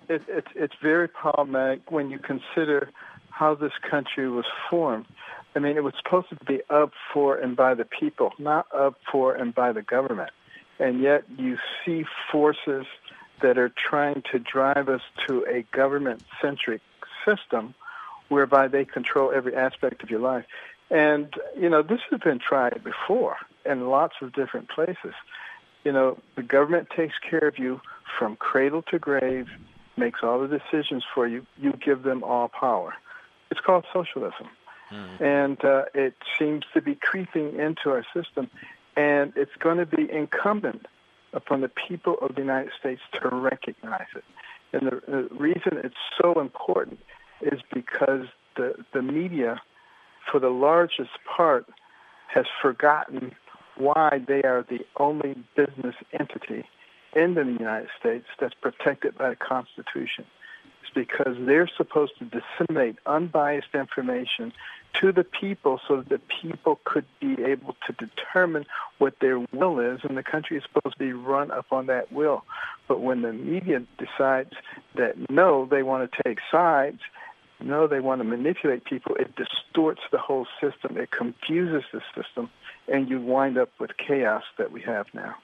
it, it, it's very problematic when you consider how this country was formed. I mean, it was supposed to be of, for, and by the people, not of, for, and by the government. And yet you see forces that are trying to drive us to a government-centric system whereby they control every aspect of your life. And, you know, this has been tried before in lots of different places. You know, the government takes care of you from cradle to grave, makes all the decisions for you. You give them all power. It's called socialism. Mm-hmm. And uh, it seems to be creeping into our system. And it's going to be incumbent upon the people of the United States to recognize it. And the, the reason it's so important is because the, the media, for the largest part, has forgotten why they are the only business entity in the United States that's protected by the Constitution. It's because they're supposed to disseminate unbiased information to the people so that the people could be able to determine what their will is, and the country is supposed to be run upon that will. But when the media decides that, no, they want to take sides, no, they want to manipulate people, it distorts the whole system. It confuses the system, and you wind up with chaos that we have now.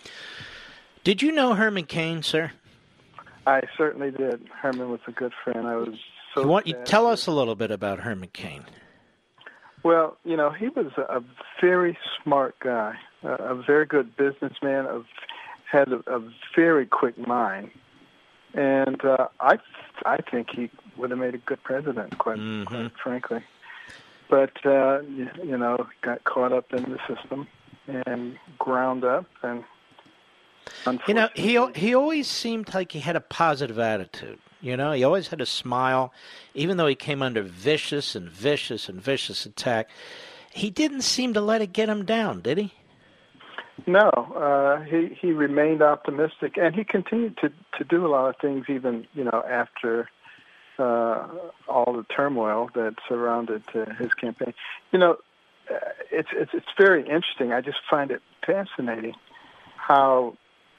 Did you know Herman Cain, sir? I certainly did. Herman was a good friend. I was so you want you tell us a little bit about Herman Cain. Well, you know, he was a very smart guy, a very good businessman, of had a, a very quick mind, and uh, I, I think he would have made a good president, quite, mm-hmm. quite frankly. But uh, you, you know, got caught up in the system and ground up, and you know, he he always seemed like he had a positive attitude. You know, he always had a smile, even though he came under vicious and vicious and vicious attack. He didn't seem to let it get him down, did he? No, uh, he he remained optimistic, and he continued to, to do a lot of things, even you know after uh, all the turmoil that surrounded uh, his campaign. You know, it's it's it's very interesting. I just find it fascinating how,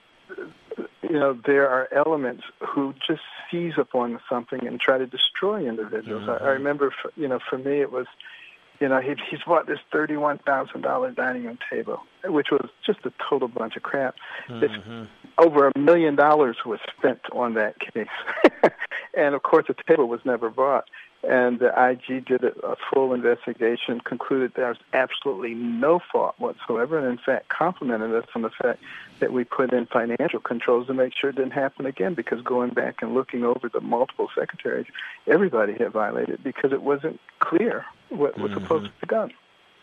you know, there are elements who just seize upon something and try to destroy individuals. Mm-hmm. I, I remember, for, you know, for me it was, you know, he, he's bought this thirty-one thousand dollars dining room table, which was just a total bunch of crap. Mm-hmm. It's over a million dollars was spent on that case. And, of course, the table was never bought. And the I G did a, a full investigation, concluded there was absolutely no fault whatsoever, and in fact complimented us on the fact that we put in financial controls to make sure it didn't happen again, because going back and looking over the multiple secretaries, everybody had violated because it wasn't clear what was mm-hmm. supposed to be done.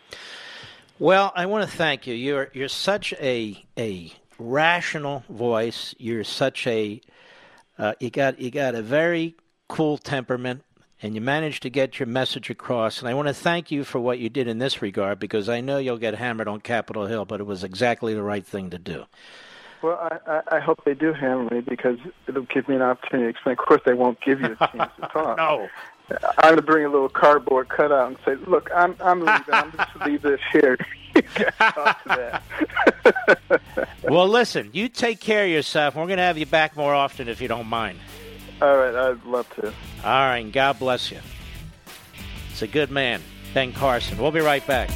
Well, I want to thank you. You're you're such a a rational voice. You're such a uh, you got you got a very cool temperament, and you managed to get your message across. And I want to thank you for what you did in this regard, because I know you'll get hammered on Capitol Hill, but it was exactly the right thing to do. Well, I, I hope they do hammer me, because it'll give me an opportunity to explain. Of course, they won't give you a chance to talk. No. I'm going to bring a little cardboard cutout and say, look, I'm I'm leaving. I'm just going to leave this here. You can't talk to that. Well, listen, you take care of yourself. We're going to have you back more often if you don't mind. All right, I'd love to. All right, and God bless you. It's a good man, Ben Carson. We'll be right back.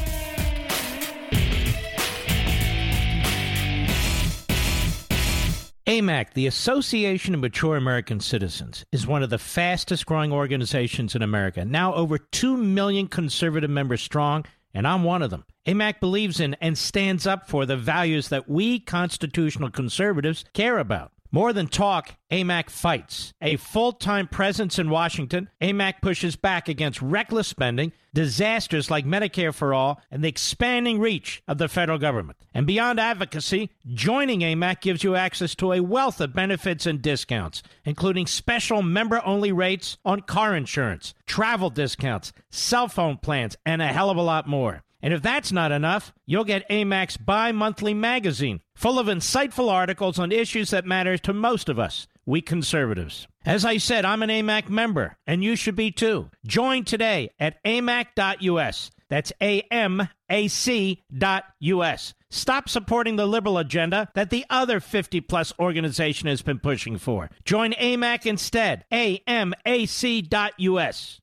A M A C, the Association of Mature American Citizens, is one of the fastest growing organizations in America. Now over two million conservative members strong, and I'm one of them. A M A C believes in and stands up for the values that we constitutional conservatives care about. More than talk, A M A C fights. A full-time presence in Washington, A M A C pushes back against reckless spending, disasters like Medicare for All, and the expanding reach of the federal government. And beyond advocacy, joining A M A C gives you access to a wealth of benefits and discounts, including special member-only rates on car insurance, travel discounts, cell phone plans, and a hell of a lot more. And if that's not enough, you'll get A M A C's bi-monthly magazine, full of insightful articles on issues that matter to most of us, we conservatives. As I said, I'm an A M A C member, and you should be too. Join today at A M A C dot U S. That's A M A C dot U S. Stop supporting the liberal agenda that the other fifty-plus organization has been pushing for. Join A M A C instead. A M A C dot U S.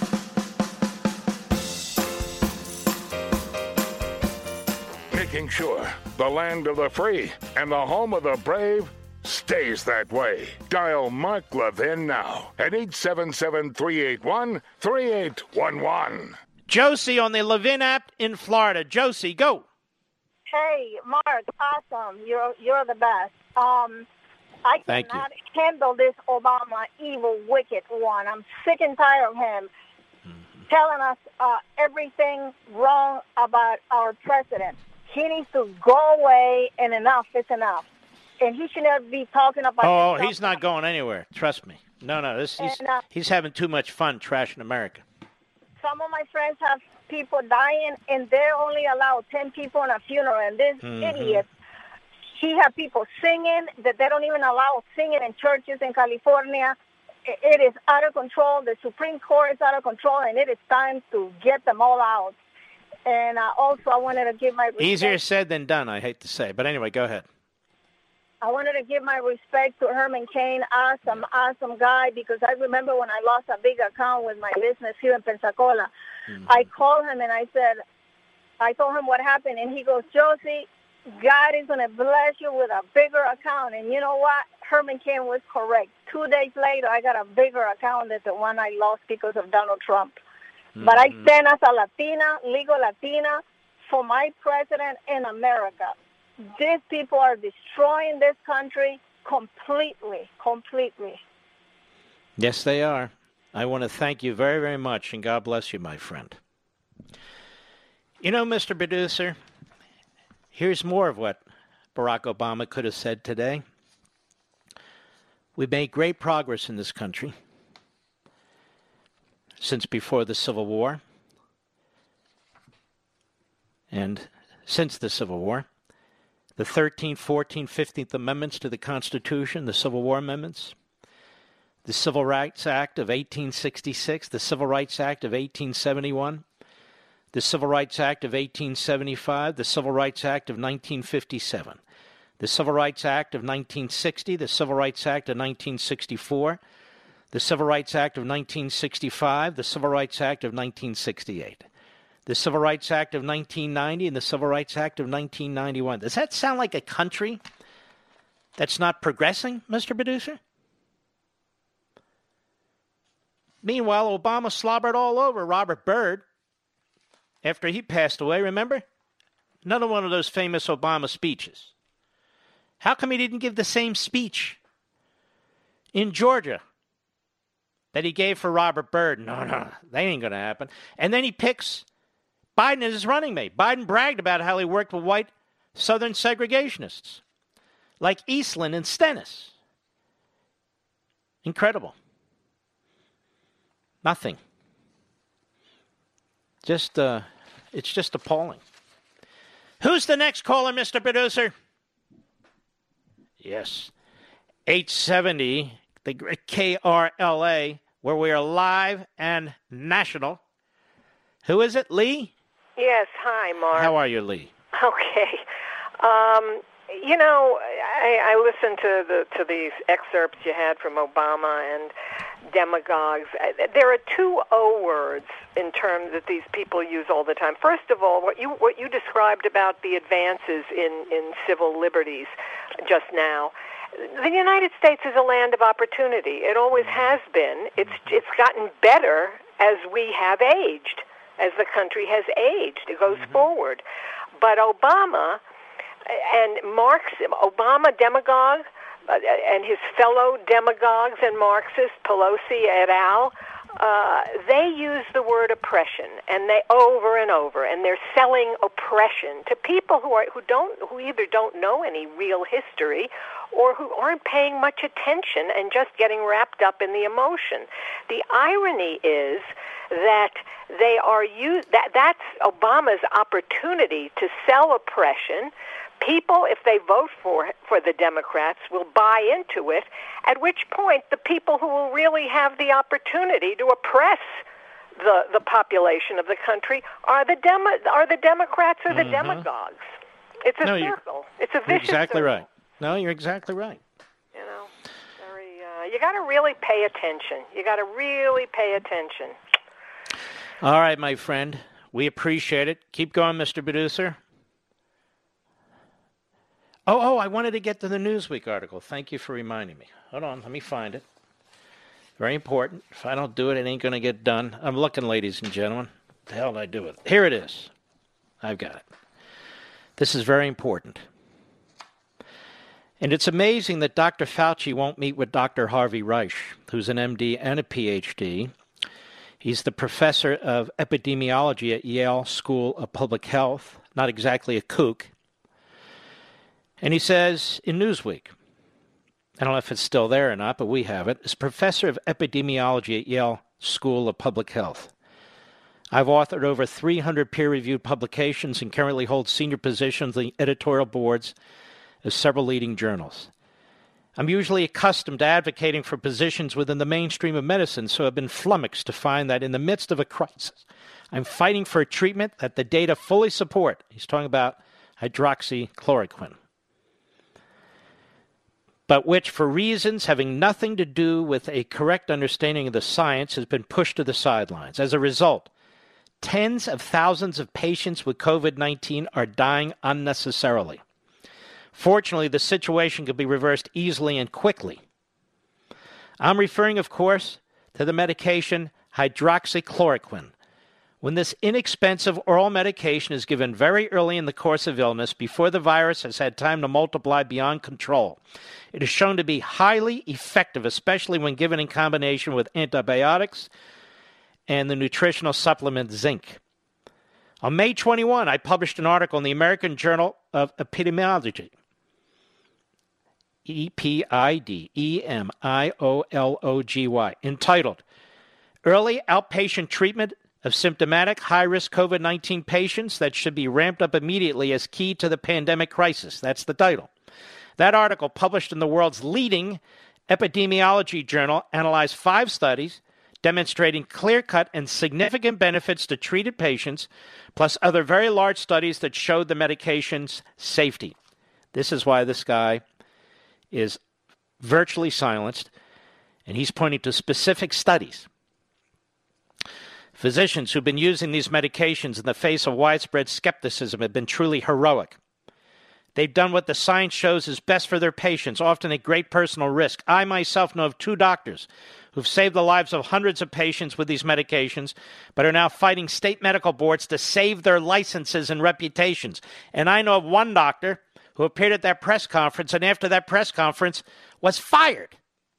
Making sure the land of the free and the home of the brave stays that way. Dial Mark Levin now at eight seven seven, three eight one, three eight one one. Josie on the Levin app in Florida. Josie, go. Hey, Mark, awesome. You're you're the best. Um, I Thank cannot you. handle this Obama evil, wicked one. I'm sick and tired of him mm-hmm. telling us uh, everything wrong about our president. He needs to go away, and enough is enough. And he should not be talking about. Oh, he's not going anywhere. Trust me. No, no, this, he's and, uh, he's having too much fun trashing America. Some of my friends have people dying, and they're only allowed ten people in a funeral. And this mm-hmm. idiot, he had people singing that they don't even allow singing in churches in California. It is out of control. The Supreme Court is out of control, and it is time to get them all out. And uh, also, I wanted to give my respect. Easier said than done, I hate to say. But anyway, go ahead. I wanted to give my respect to Herman Cain, awesome, awesome guy, because I remember when I lost a big account with my business here in Pensacola. Mm-hmm. I called him and I said, I told him what happened, and he goes, Josie, God is going to bless you with a bigger account. And you know what? Herman Cain was correct. Two days later, I got a bigger account than the one I lost because of Donald Trump. Mm-hmm. But I stand as a Latina, legal Latina, for my president in America. These people are destroying this country completely, completely. Yes, they are. I want to thank you very, very much, and God bless you, my friend. You know, Mister Producer, here's more of what Barack Obama could have said today. We've made great progress in this country since before the Civil War and since the Civil War. The thirteenth, fourteenth, fifteenth Amendments to the Constitution, the Civil War Amendments, the Civil Rights Act of eighteen sixty-six, the Civil Rights Act of eighteen seventy-one, the Civil Rights Act of eighteen seventy-five, the Civil Rights Act of nineteen fifty-seven, the Civil Rights Act of nineteen sixty, the Civil Rights Act of nineteen sixty-four, the Civil Rights Act of nineteen sixty-five, the Civil Rights Act of nineteen sixty-eight. The Civil Rights Act of nineteen ninety and the Civil Rights Act of nineteen ninety-one. Does that sound like a country that's not progressing, Mister Producer? Meanwhile, Obama slobbered all over Robert Byrd after he passed away, remember? Another one of those famous Obama speeches. How come he didn't give the same speech in Georgia that he gave for Robert Byrd? No, no, that ain't going to happen. And then he picks Biden is his running mate. Biden bragged about how he worked with white Southern segregationists like Eastland and Stennis. Incredible. Nothing. Just, uh, it's just appalling. Who's the next caller, Mister Producer? Yes. eight seventy, the K R L A, where we are live and national. Who is it, Lee? Yes, hi, Mark. How are you, Lee? Okay. Um, you know, I, I listened to the to these excerpts you had from Obama and demagogues. There are two O words in terms that these people use all the time. First of all, what you what you described about the advances in, in civil liberties just now. The United States is a land of opportunity. It always has been. It's it's gotten better as we have aged. As the country has aged, it goes mm-hmm. forward. But Obama and Marx, Obama demagogue, uh, and his fellow demagogues and Marxists, Pelosi et al., uh, they use the word oppression, and they over and over, and they're selling oppression to people who are who don't who either don't know any real history or who aren't paying much attention and just getting wrapped up in the emotion. The irony is that they are use that that's Obama's opportunity to sell oppression. People, if they vote for for the Democrats, will buy into it, at which point the people who will really have the opportunity to oppress the the population of the country are the demo, are the Democrats or the mm-hmm. demagogues. It's a no, circle. It's a vicious You're exactly circle. right. No, you're exactly right. You know, very. Uh, you got to really pay attention. You got to really pay attention. All right, my friend. We appreciate it. Keep going, Mister Producer. Oh, oh, I wanted to get to the Newsweek article. Thank you for reminding me. Hold on, let me find it. Very important. If I don't do it, it ain't going to get done. I'm looking, ladies and gentlemen. What the hell did I do with it? Here it is. I've got it. This is very important. And it's amazing that Doctor Fauci won't meet with Doctor Harvey Reich, who's an M D and a P H D. He's the professor of epidemiology at Yale School of Public Health. Not exactly a kook. And he says in Newsweek, I don't know if it's still there or not, but we have it, as professor of epidemiology at Yale School of Public Health. I've authored over three hundred peer-reviewed publications and currently hold senior positions in the editorial boards of several leading journals. I'm usually accustomed to advocating for positions within the mainstream of medicine, so I've been flummoxed to find that in the midst of a crisis, I'm fighting for a treatment that the data fully support. He's talking about hydroxychloroquine. But which, for reasons having nothing to do with a correct understanding of the science, has been pushed to the sidelines. As a result, tens of thousands of patients with COVID nineteen are dying unnecessarily. Fortunately, the situation could be reversed easily and quickly. I'm referring, of course, to the medication hydroxychloroquine. When this inexpensive oral medication is given very early in the course of illness, before the virus has had time to multiply beyond control, it is shown to be highly effective, especially when given in combination with antibiotics and the nutritional supplement zinc. On May twenty-first, I published an article in the American Journal of Epidemiology, E P I D E M I O L O G Y, entitled Early Outpatient Treatment of Symptomatic High-Risk COVID nineteen Patients That Should Be Ramped Up Immediately as Key to the Pandemic Crisis. That's the title. That article, published in the world's leading epidemiology journal, analyzed five studies demonstrating clear-cut and significant benefits to treated patients, plus other very large studies that showed the medication's safety. This is why this guy is virtually silenced, and he's pointing to specific studies. Physicians who've been using these medications in the face of widespread skepticism have been truly heroic. They've done what the science shows is best for their patients, often at great personal risk. I myself know of two doctors who've saved the lives of hundreds of patients with these medications, but are now fighting state medical boards to save their licenses and reputations. And I know of one doctor who appeared at that press conference, and after that press conference was fired.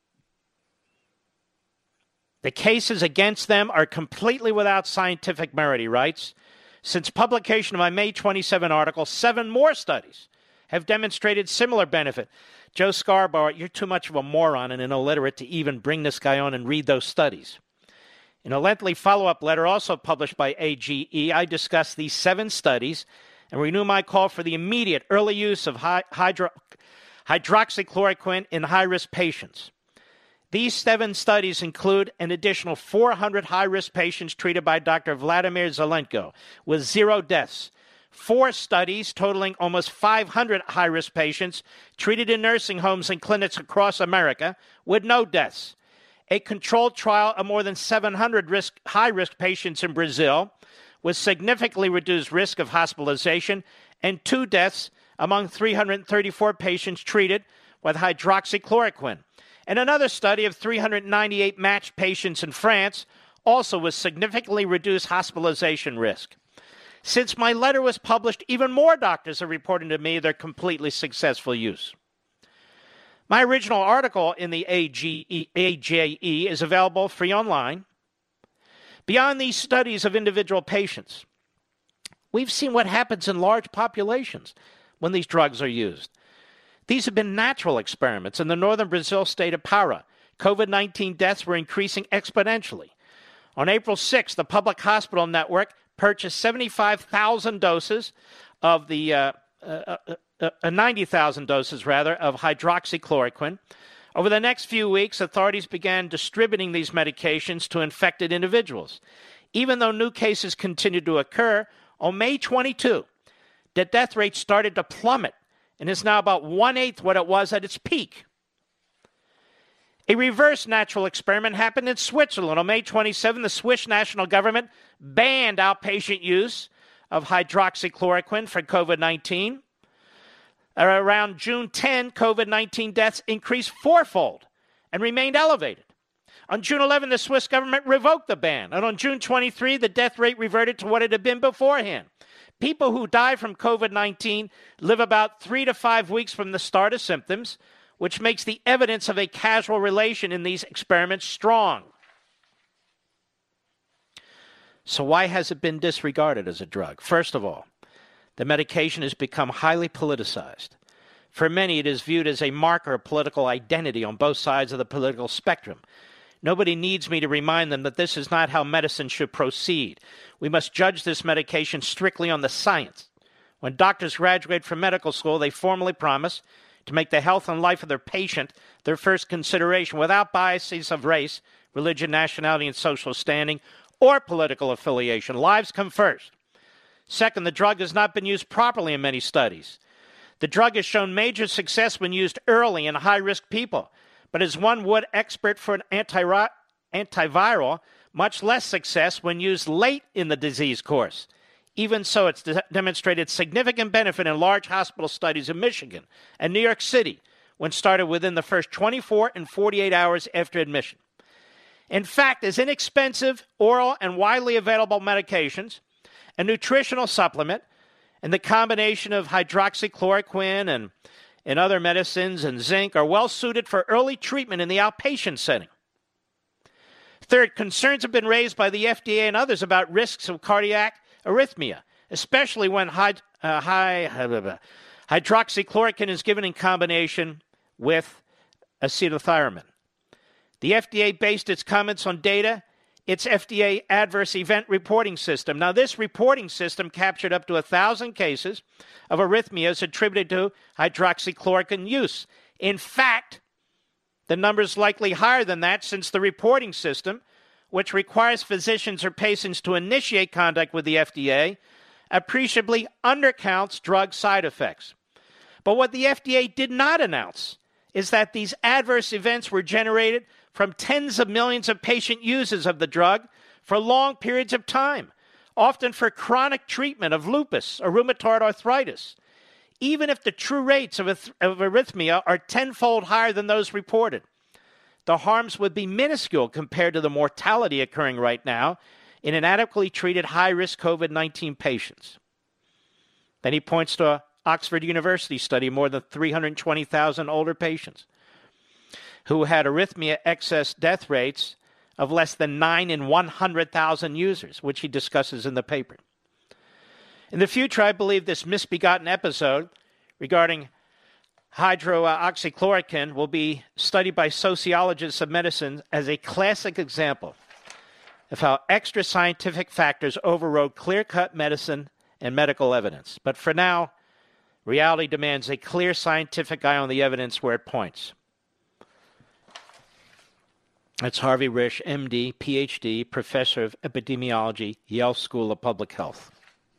The cases against them are completely without scientific merit, he writes. Since publication of my May twenty-seventh article, seven more studies have demonstrated similar benefit. Joe Scarborough, you're too much of a moron and an illiterate to even bring this guy on and read those studies. In a lengthy follow-up letter also published by A G E, I discuss these seven studies and renew my call for the immediate early use of hydro- hydroxychloroquine in high-risk patients. These seven studies include an additional four hundred high-risk patients treated by Doctor Vladimir Zelenko with zero deaths. Four studies totaling almost five hundred high-risk patients treated in nursing homes and clinics across America with no deaths. A controlled trial of more than seven hundred risk, high-risk patients in Brazil with significantly reduced risk of hospitalization and two deaths among three hundred thirty-four patients treated with hydroxychloroquine. And another study of three hundred ninety-eight matched patients in France, also with significantly reduced hospitalization risk. Since my letter was published, even more doctors are reporting to me their completely successful use. My original article in the A G E, A J E is available free online. Beyond these studies of individual patients, we've seen what happens in large populations when these drugs are used. These have been natural experiments. In the northern Brazil state of Pará, COVID nineteen deaths were increasing exponentially. On April sixth, the Public Hospital Network purchased seventy-five thousand doses of the, uh, uh, uh, uh, ninety thousand doses, rather, of hydroxychloroquine. Over the next few weeks, authorities began distributing these medications to infected individuals. Even though new cases continued to occur, on May twenty-second, the death rate started to plummet and is now about one-eighth what it was at its peak. A reverse natural experiment happened in Switzerland. On May twenty-seventh, the Swiss national government banned outpatient use of hydroxychloroquine for COVID nineteen. Around June tenth, COVID nineteen deaths increased fourfold and remained elevated. On June eleventh, the Swiss government revoked the ban. And on June twenty-third, the death rate reverted to what it had been beforehand. People who die from COVID nineteen live about three to five weeks from the start of symptoms, which makes the evidence of a causal relation in these experiments strong. So why has it been disregarded as a drug? First of all, the medication has become highly politicized. For many, it is viewed as a marker of political identity on both sides of the political spectrum. Nobody needs me to remind them that this is not how medicine should proceed. We must judge this medication strictly on the science. When doctors graduate from medical school, they formally promise to make the health and life of their patient their first consideration without biases of race, religion, nationality, and social standing, or political affiliation. Lives come first. Second, the drug has not been used properly in many studies. The drug has shown major success when used early in high-risk people, but as one would expert for an anti- antiviral, much less success when used late in the disease course. Even so, it's de- demonstrated significant benefit in large hospital studies in Michigan and New York City when started within the first twenty-four and forty-eight hours after admission. In fact, as inexpensive, oral, and widely available medications, a nutritional supplement, and the combination of hydroxychloroquine and, and other medicines and zinc are well suited for early treatment in the outpatient setting. Third, concerns have been raised by the F D A and others about risks of cardiac arrhythmia, especially when hyd- uh, high, uh, hydroxychloroquine is given in combination with acetyltheramine. The F D A based its comments on data, its F D A adverse event reporting system. Now, this reporting system captured up to one thousand cases of arrhythmias attributed to hydroxychloroquine use. In fact, the number is likely higher than that since the reporting system, which requires physicians or patients to initiate contact with the F D A, appreciably undercounts drug side effects. But what the F D A did not announce is that these adverse events were generated from tens of millions of patient users of the drug for long periods of time, often for chronic treatment of lupus or rheumatoid arthritis. Even if the true rates of, of arrhythmia are tenfold higher than those reported, the harms would be minuscule compared to the mortality occurring right now in inadequately treated high-risk COVID nineteen patients. Then he points to an Oxford University study of more than three hundred twenty thousand older patients who had arrhythmia excess death rates of less than nine in one hundred thousand users, which he discusses in the paper. In the future, I believe this misbegotten episode regarding hydroxychloroquine will be studied by sociologists of medicine as a classic example of how extra scientific factors overrode clear-cut medicine and medical evidence. But for now, reality demands a clear scientific eye on the evidence where it points. That's Harvey Risch, M D, P H D, professor of epidemiology, Yale School of Public Health.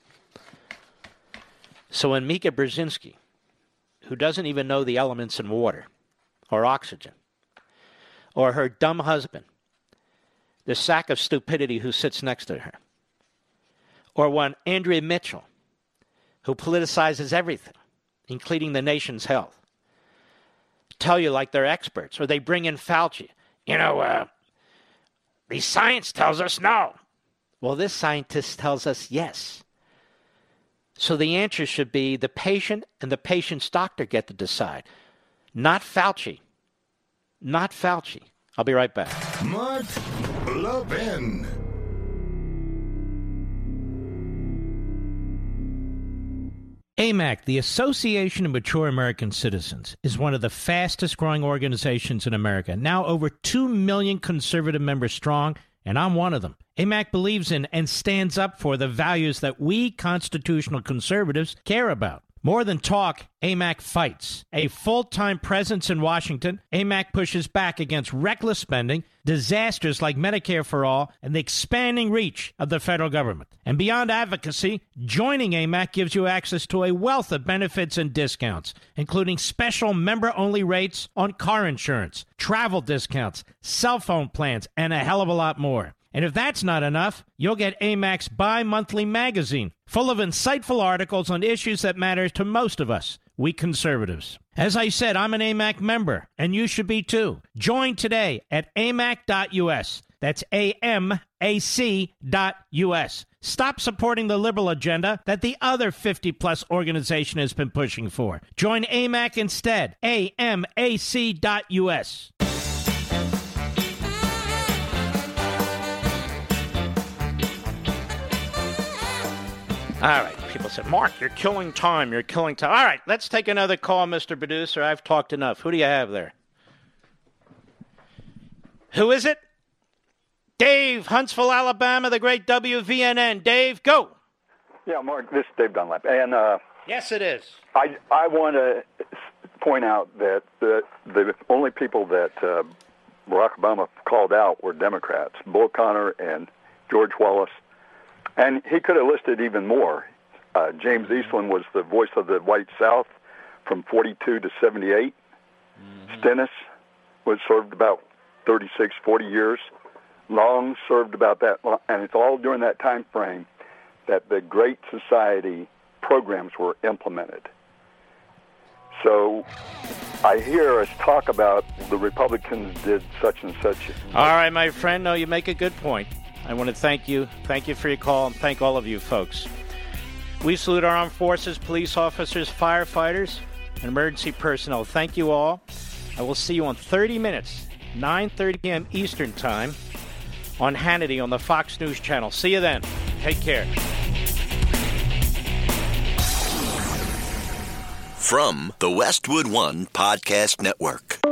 So when Mika Brzezinski, who doesn't even know the elements in water or oxygen, or her dumb husband, the sack of stupidity who sits next to her, or when Andrea Mitchell, who politicizes everything, including the nation's health, tell you like they're experts, or they bring in Fauci, you know, uh, the science tells us no. Well, this scientist tells us yes. So the answer should be the patient and the patient's doctor get to decide, not Fauci. Not Fauci. I'll be right back. Mark Levin. A M A C, the Association of Mature American Citizens, is one of the fastest growing organizations in America. Now over two million conservative members strong, and I'm one of them. A M A C believes in and stands up for the values that we constitutional conservatives care about. More than talk, A M A C fights. A full-time presence in Washington, A M A C pushes back against reckless spending, disasters like Medicare for All, and the expanding reach of the federal government. And beyond advocacy, joining A M A C gives you access to a wealth of benefits and discounts, including special member-only rates on car insurance, travel discounts, cell phone plans, and a hell of a lot more. And if that's not enough, you'll get A M A C's bi-monthly magazine, full of insightful articles on issues that matter to most of us, we conservatives. As I said, I'm an A M A C member, and you should be too. Join today at A M A C dot U S. That's A M A C dot U S. Stop supporting the liberal agenda that the other fifty-plus organization has been pushing for. Join A M A C instead. A M A C dot U S. All right, people said, Mark, you're killing time, you're killing time. All right, let's take another call, Mister Producer. I've talked enough. Who do you have there? Who is it? Dave, Huntsville, Alabama, the great W V N N. Dave, go. Yeah, Mark, this is Dave Dunlap. And uh, yes, it is. I, I want to point out that the, the only people that uh, Barack Obama called out were Democrats, Bull Connor and George Wallace. And he could have listed even more. Uh, James Eastland was the voice of the white South from forty-two to seventy-eight. Mm-hmm. Stennis was served about thirty-six, forty years. Long served about that, and it's all during that time frame that the Great Society programs were implemented. So I hear us talk about the Republicans did such and such. All right, my friend. No, you make a good point. I want to thank you. Thank you for your call, and thank all of you folks. We salute our armed forces, police officers, firefighters, and emergency personnel. Thank you all. I will see you in thirty minutes, nine thirty a.m. Eastern Time, on Hannity on the Fox News Channel. See you then. Take care. From the Westwood One Podcast Network.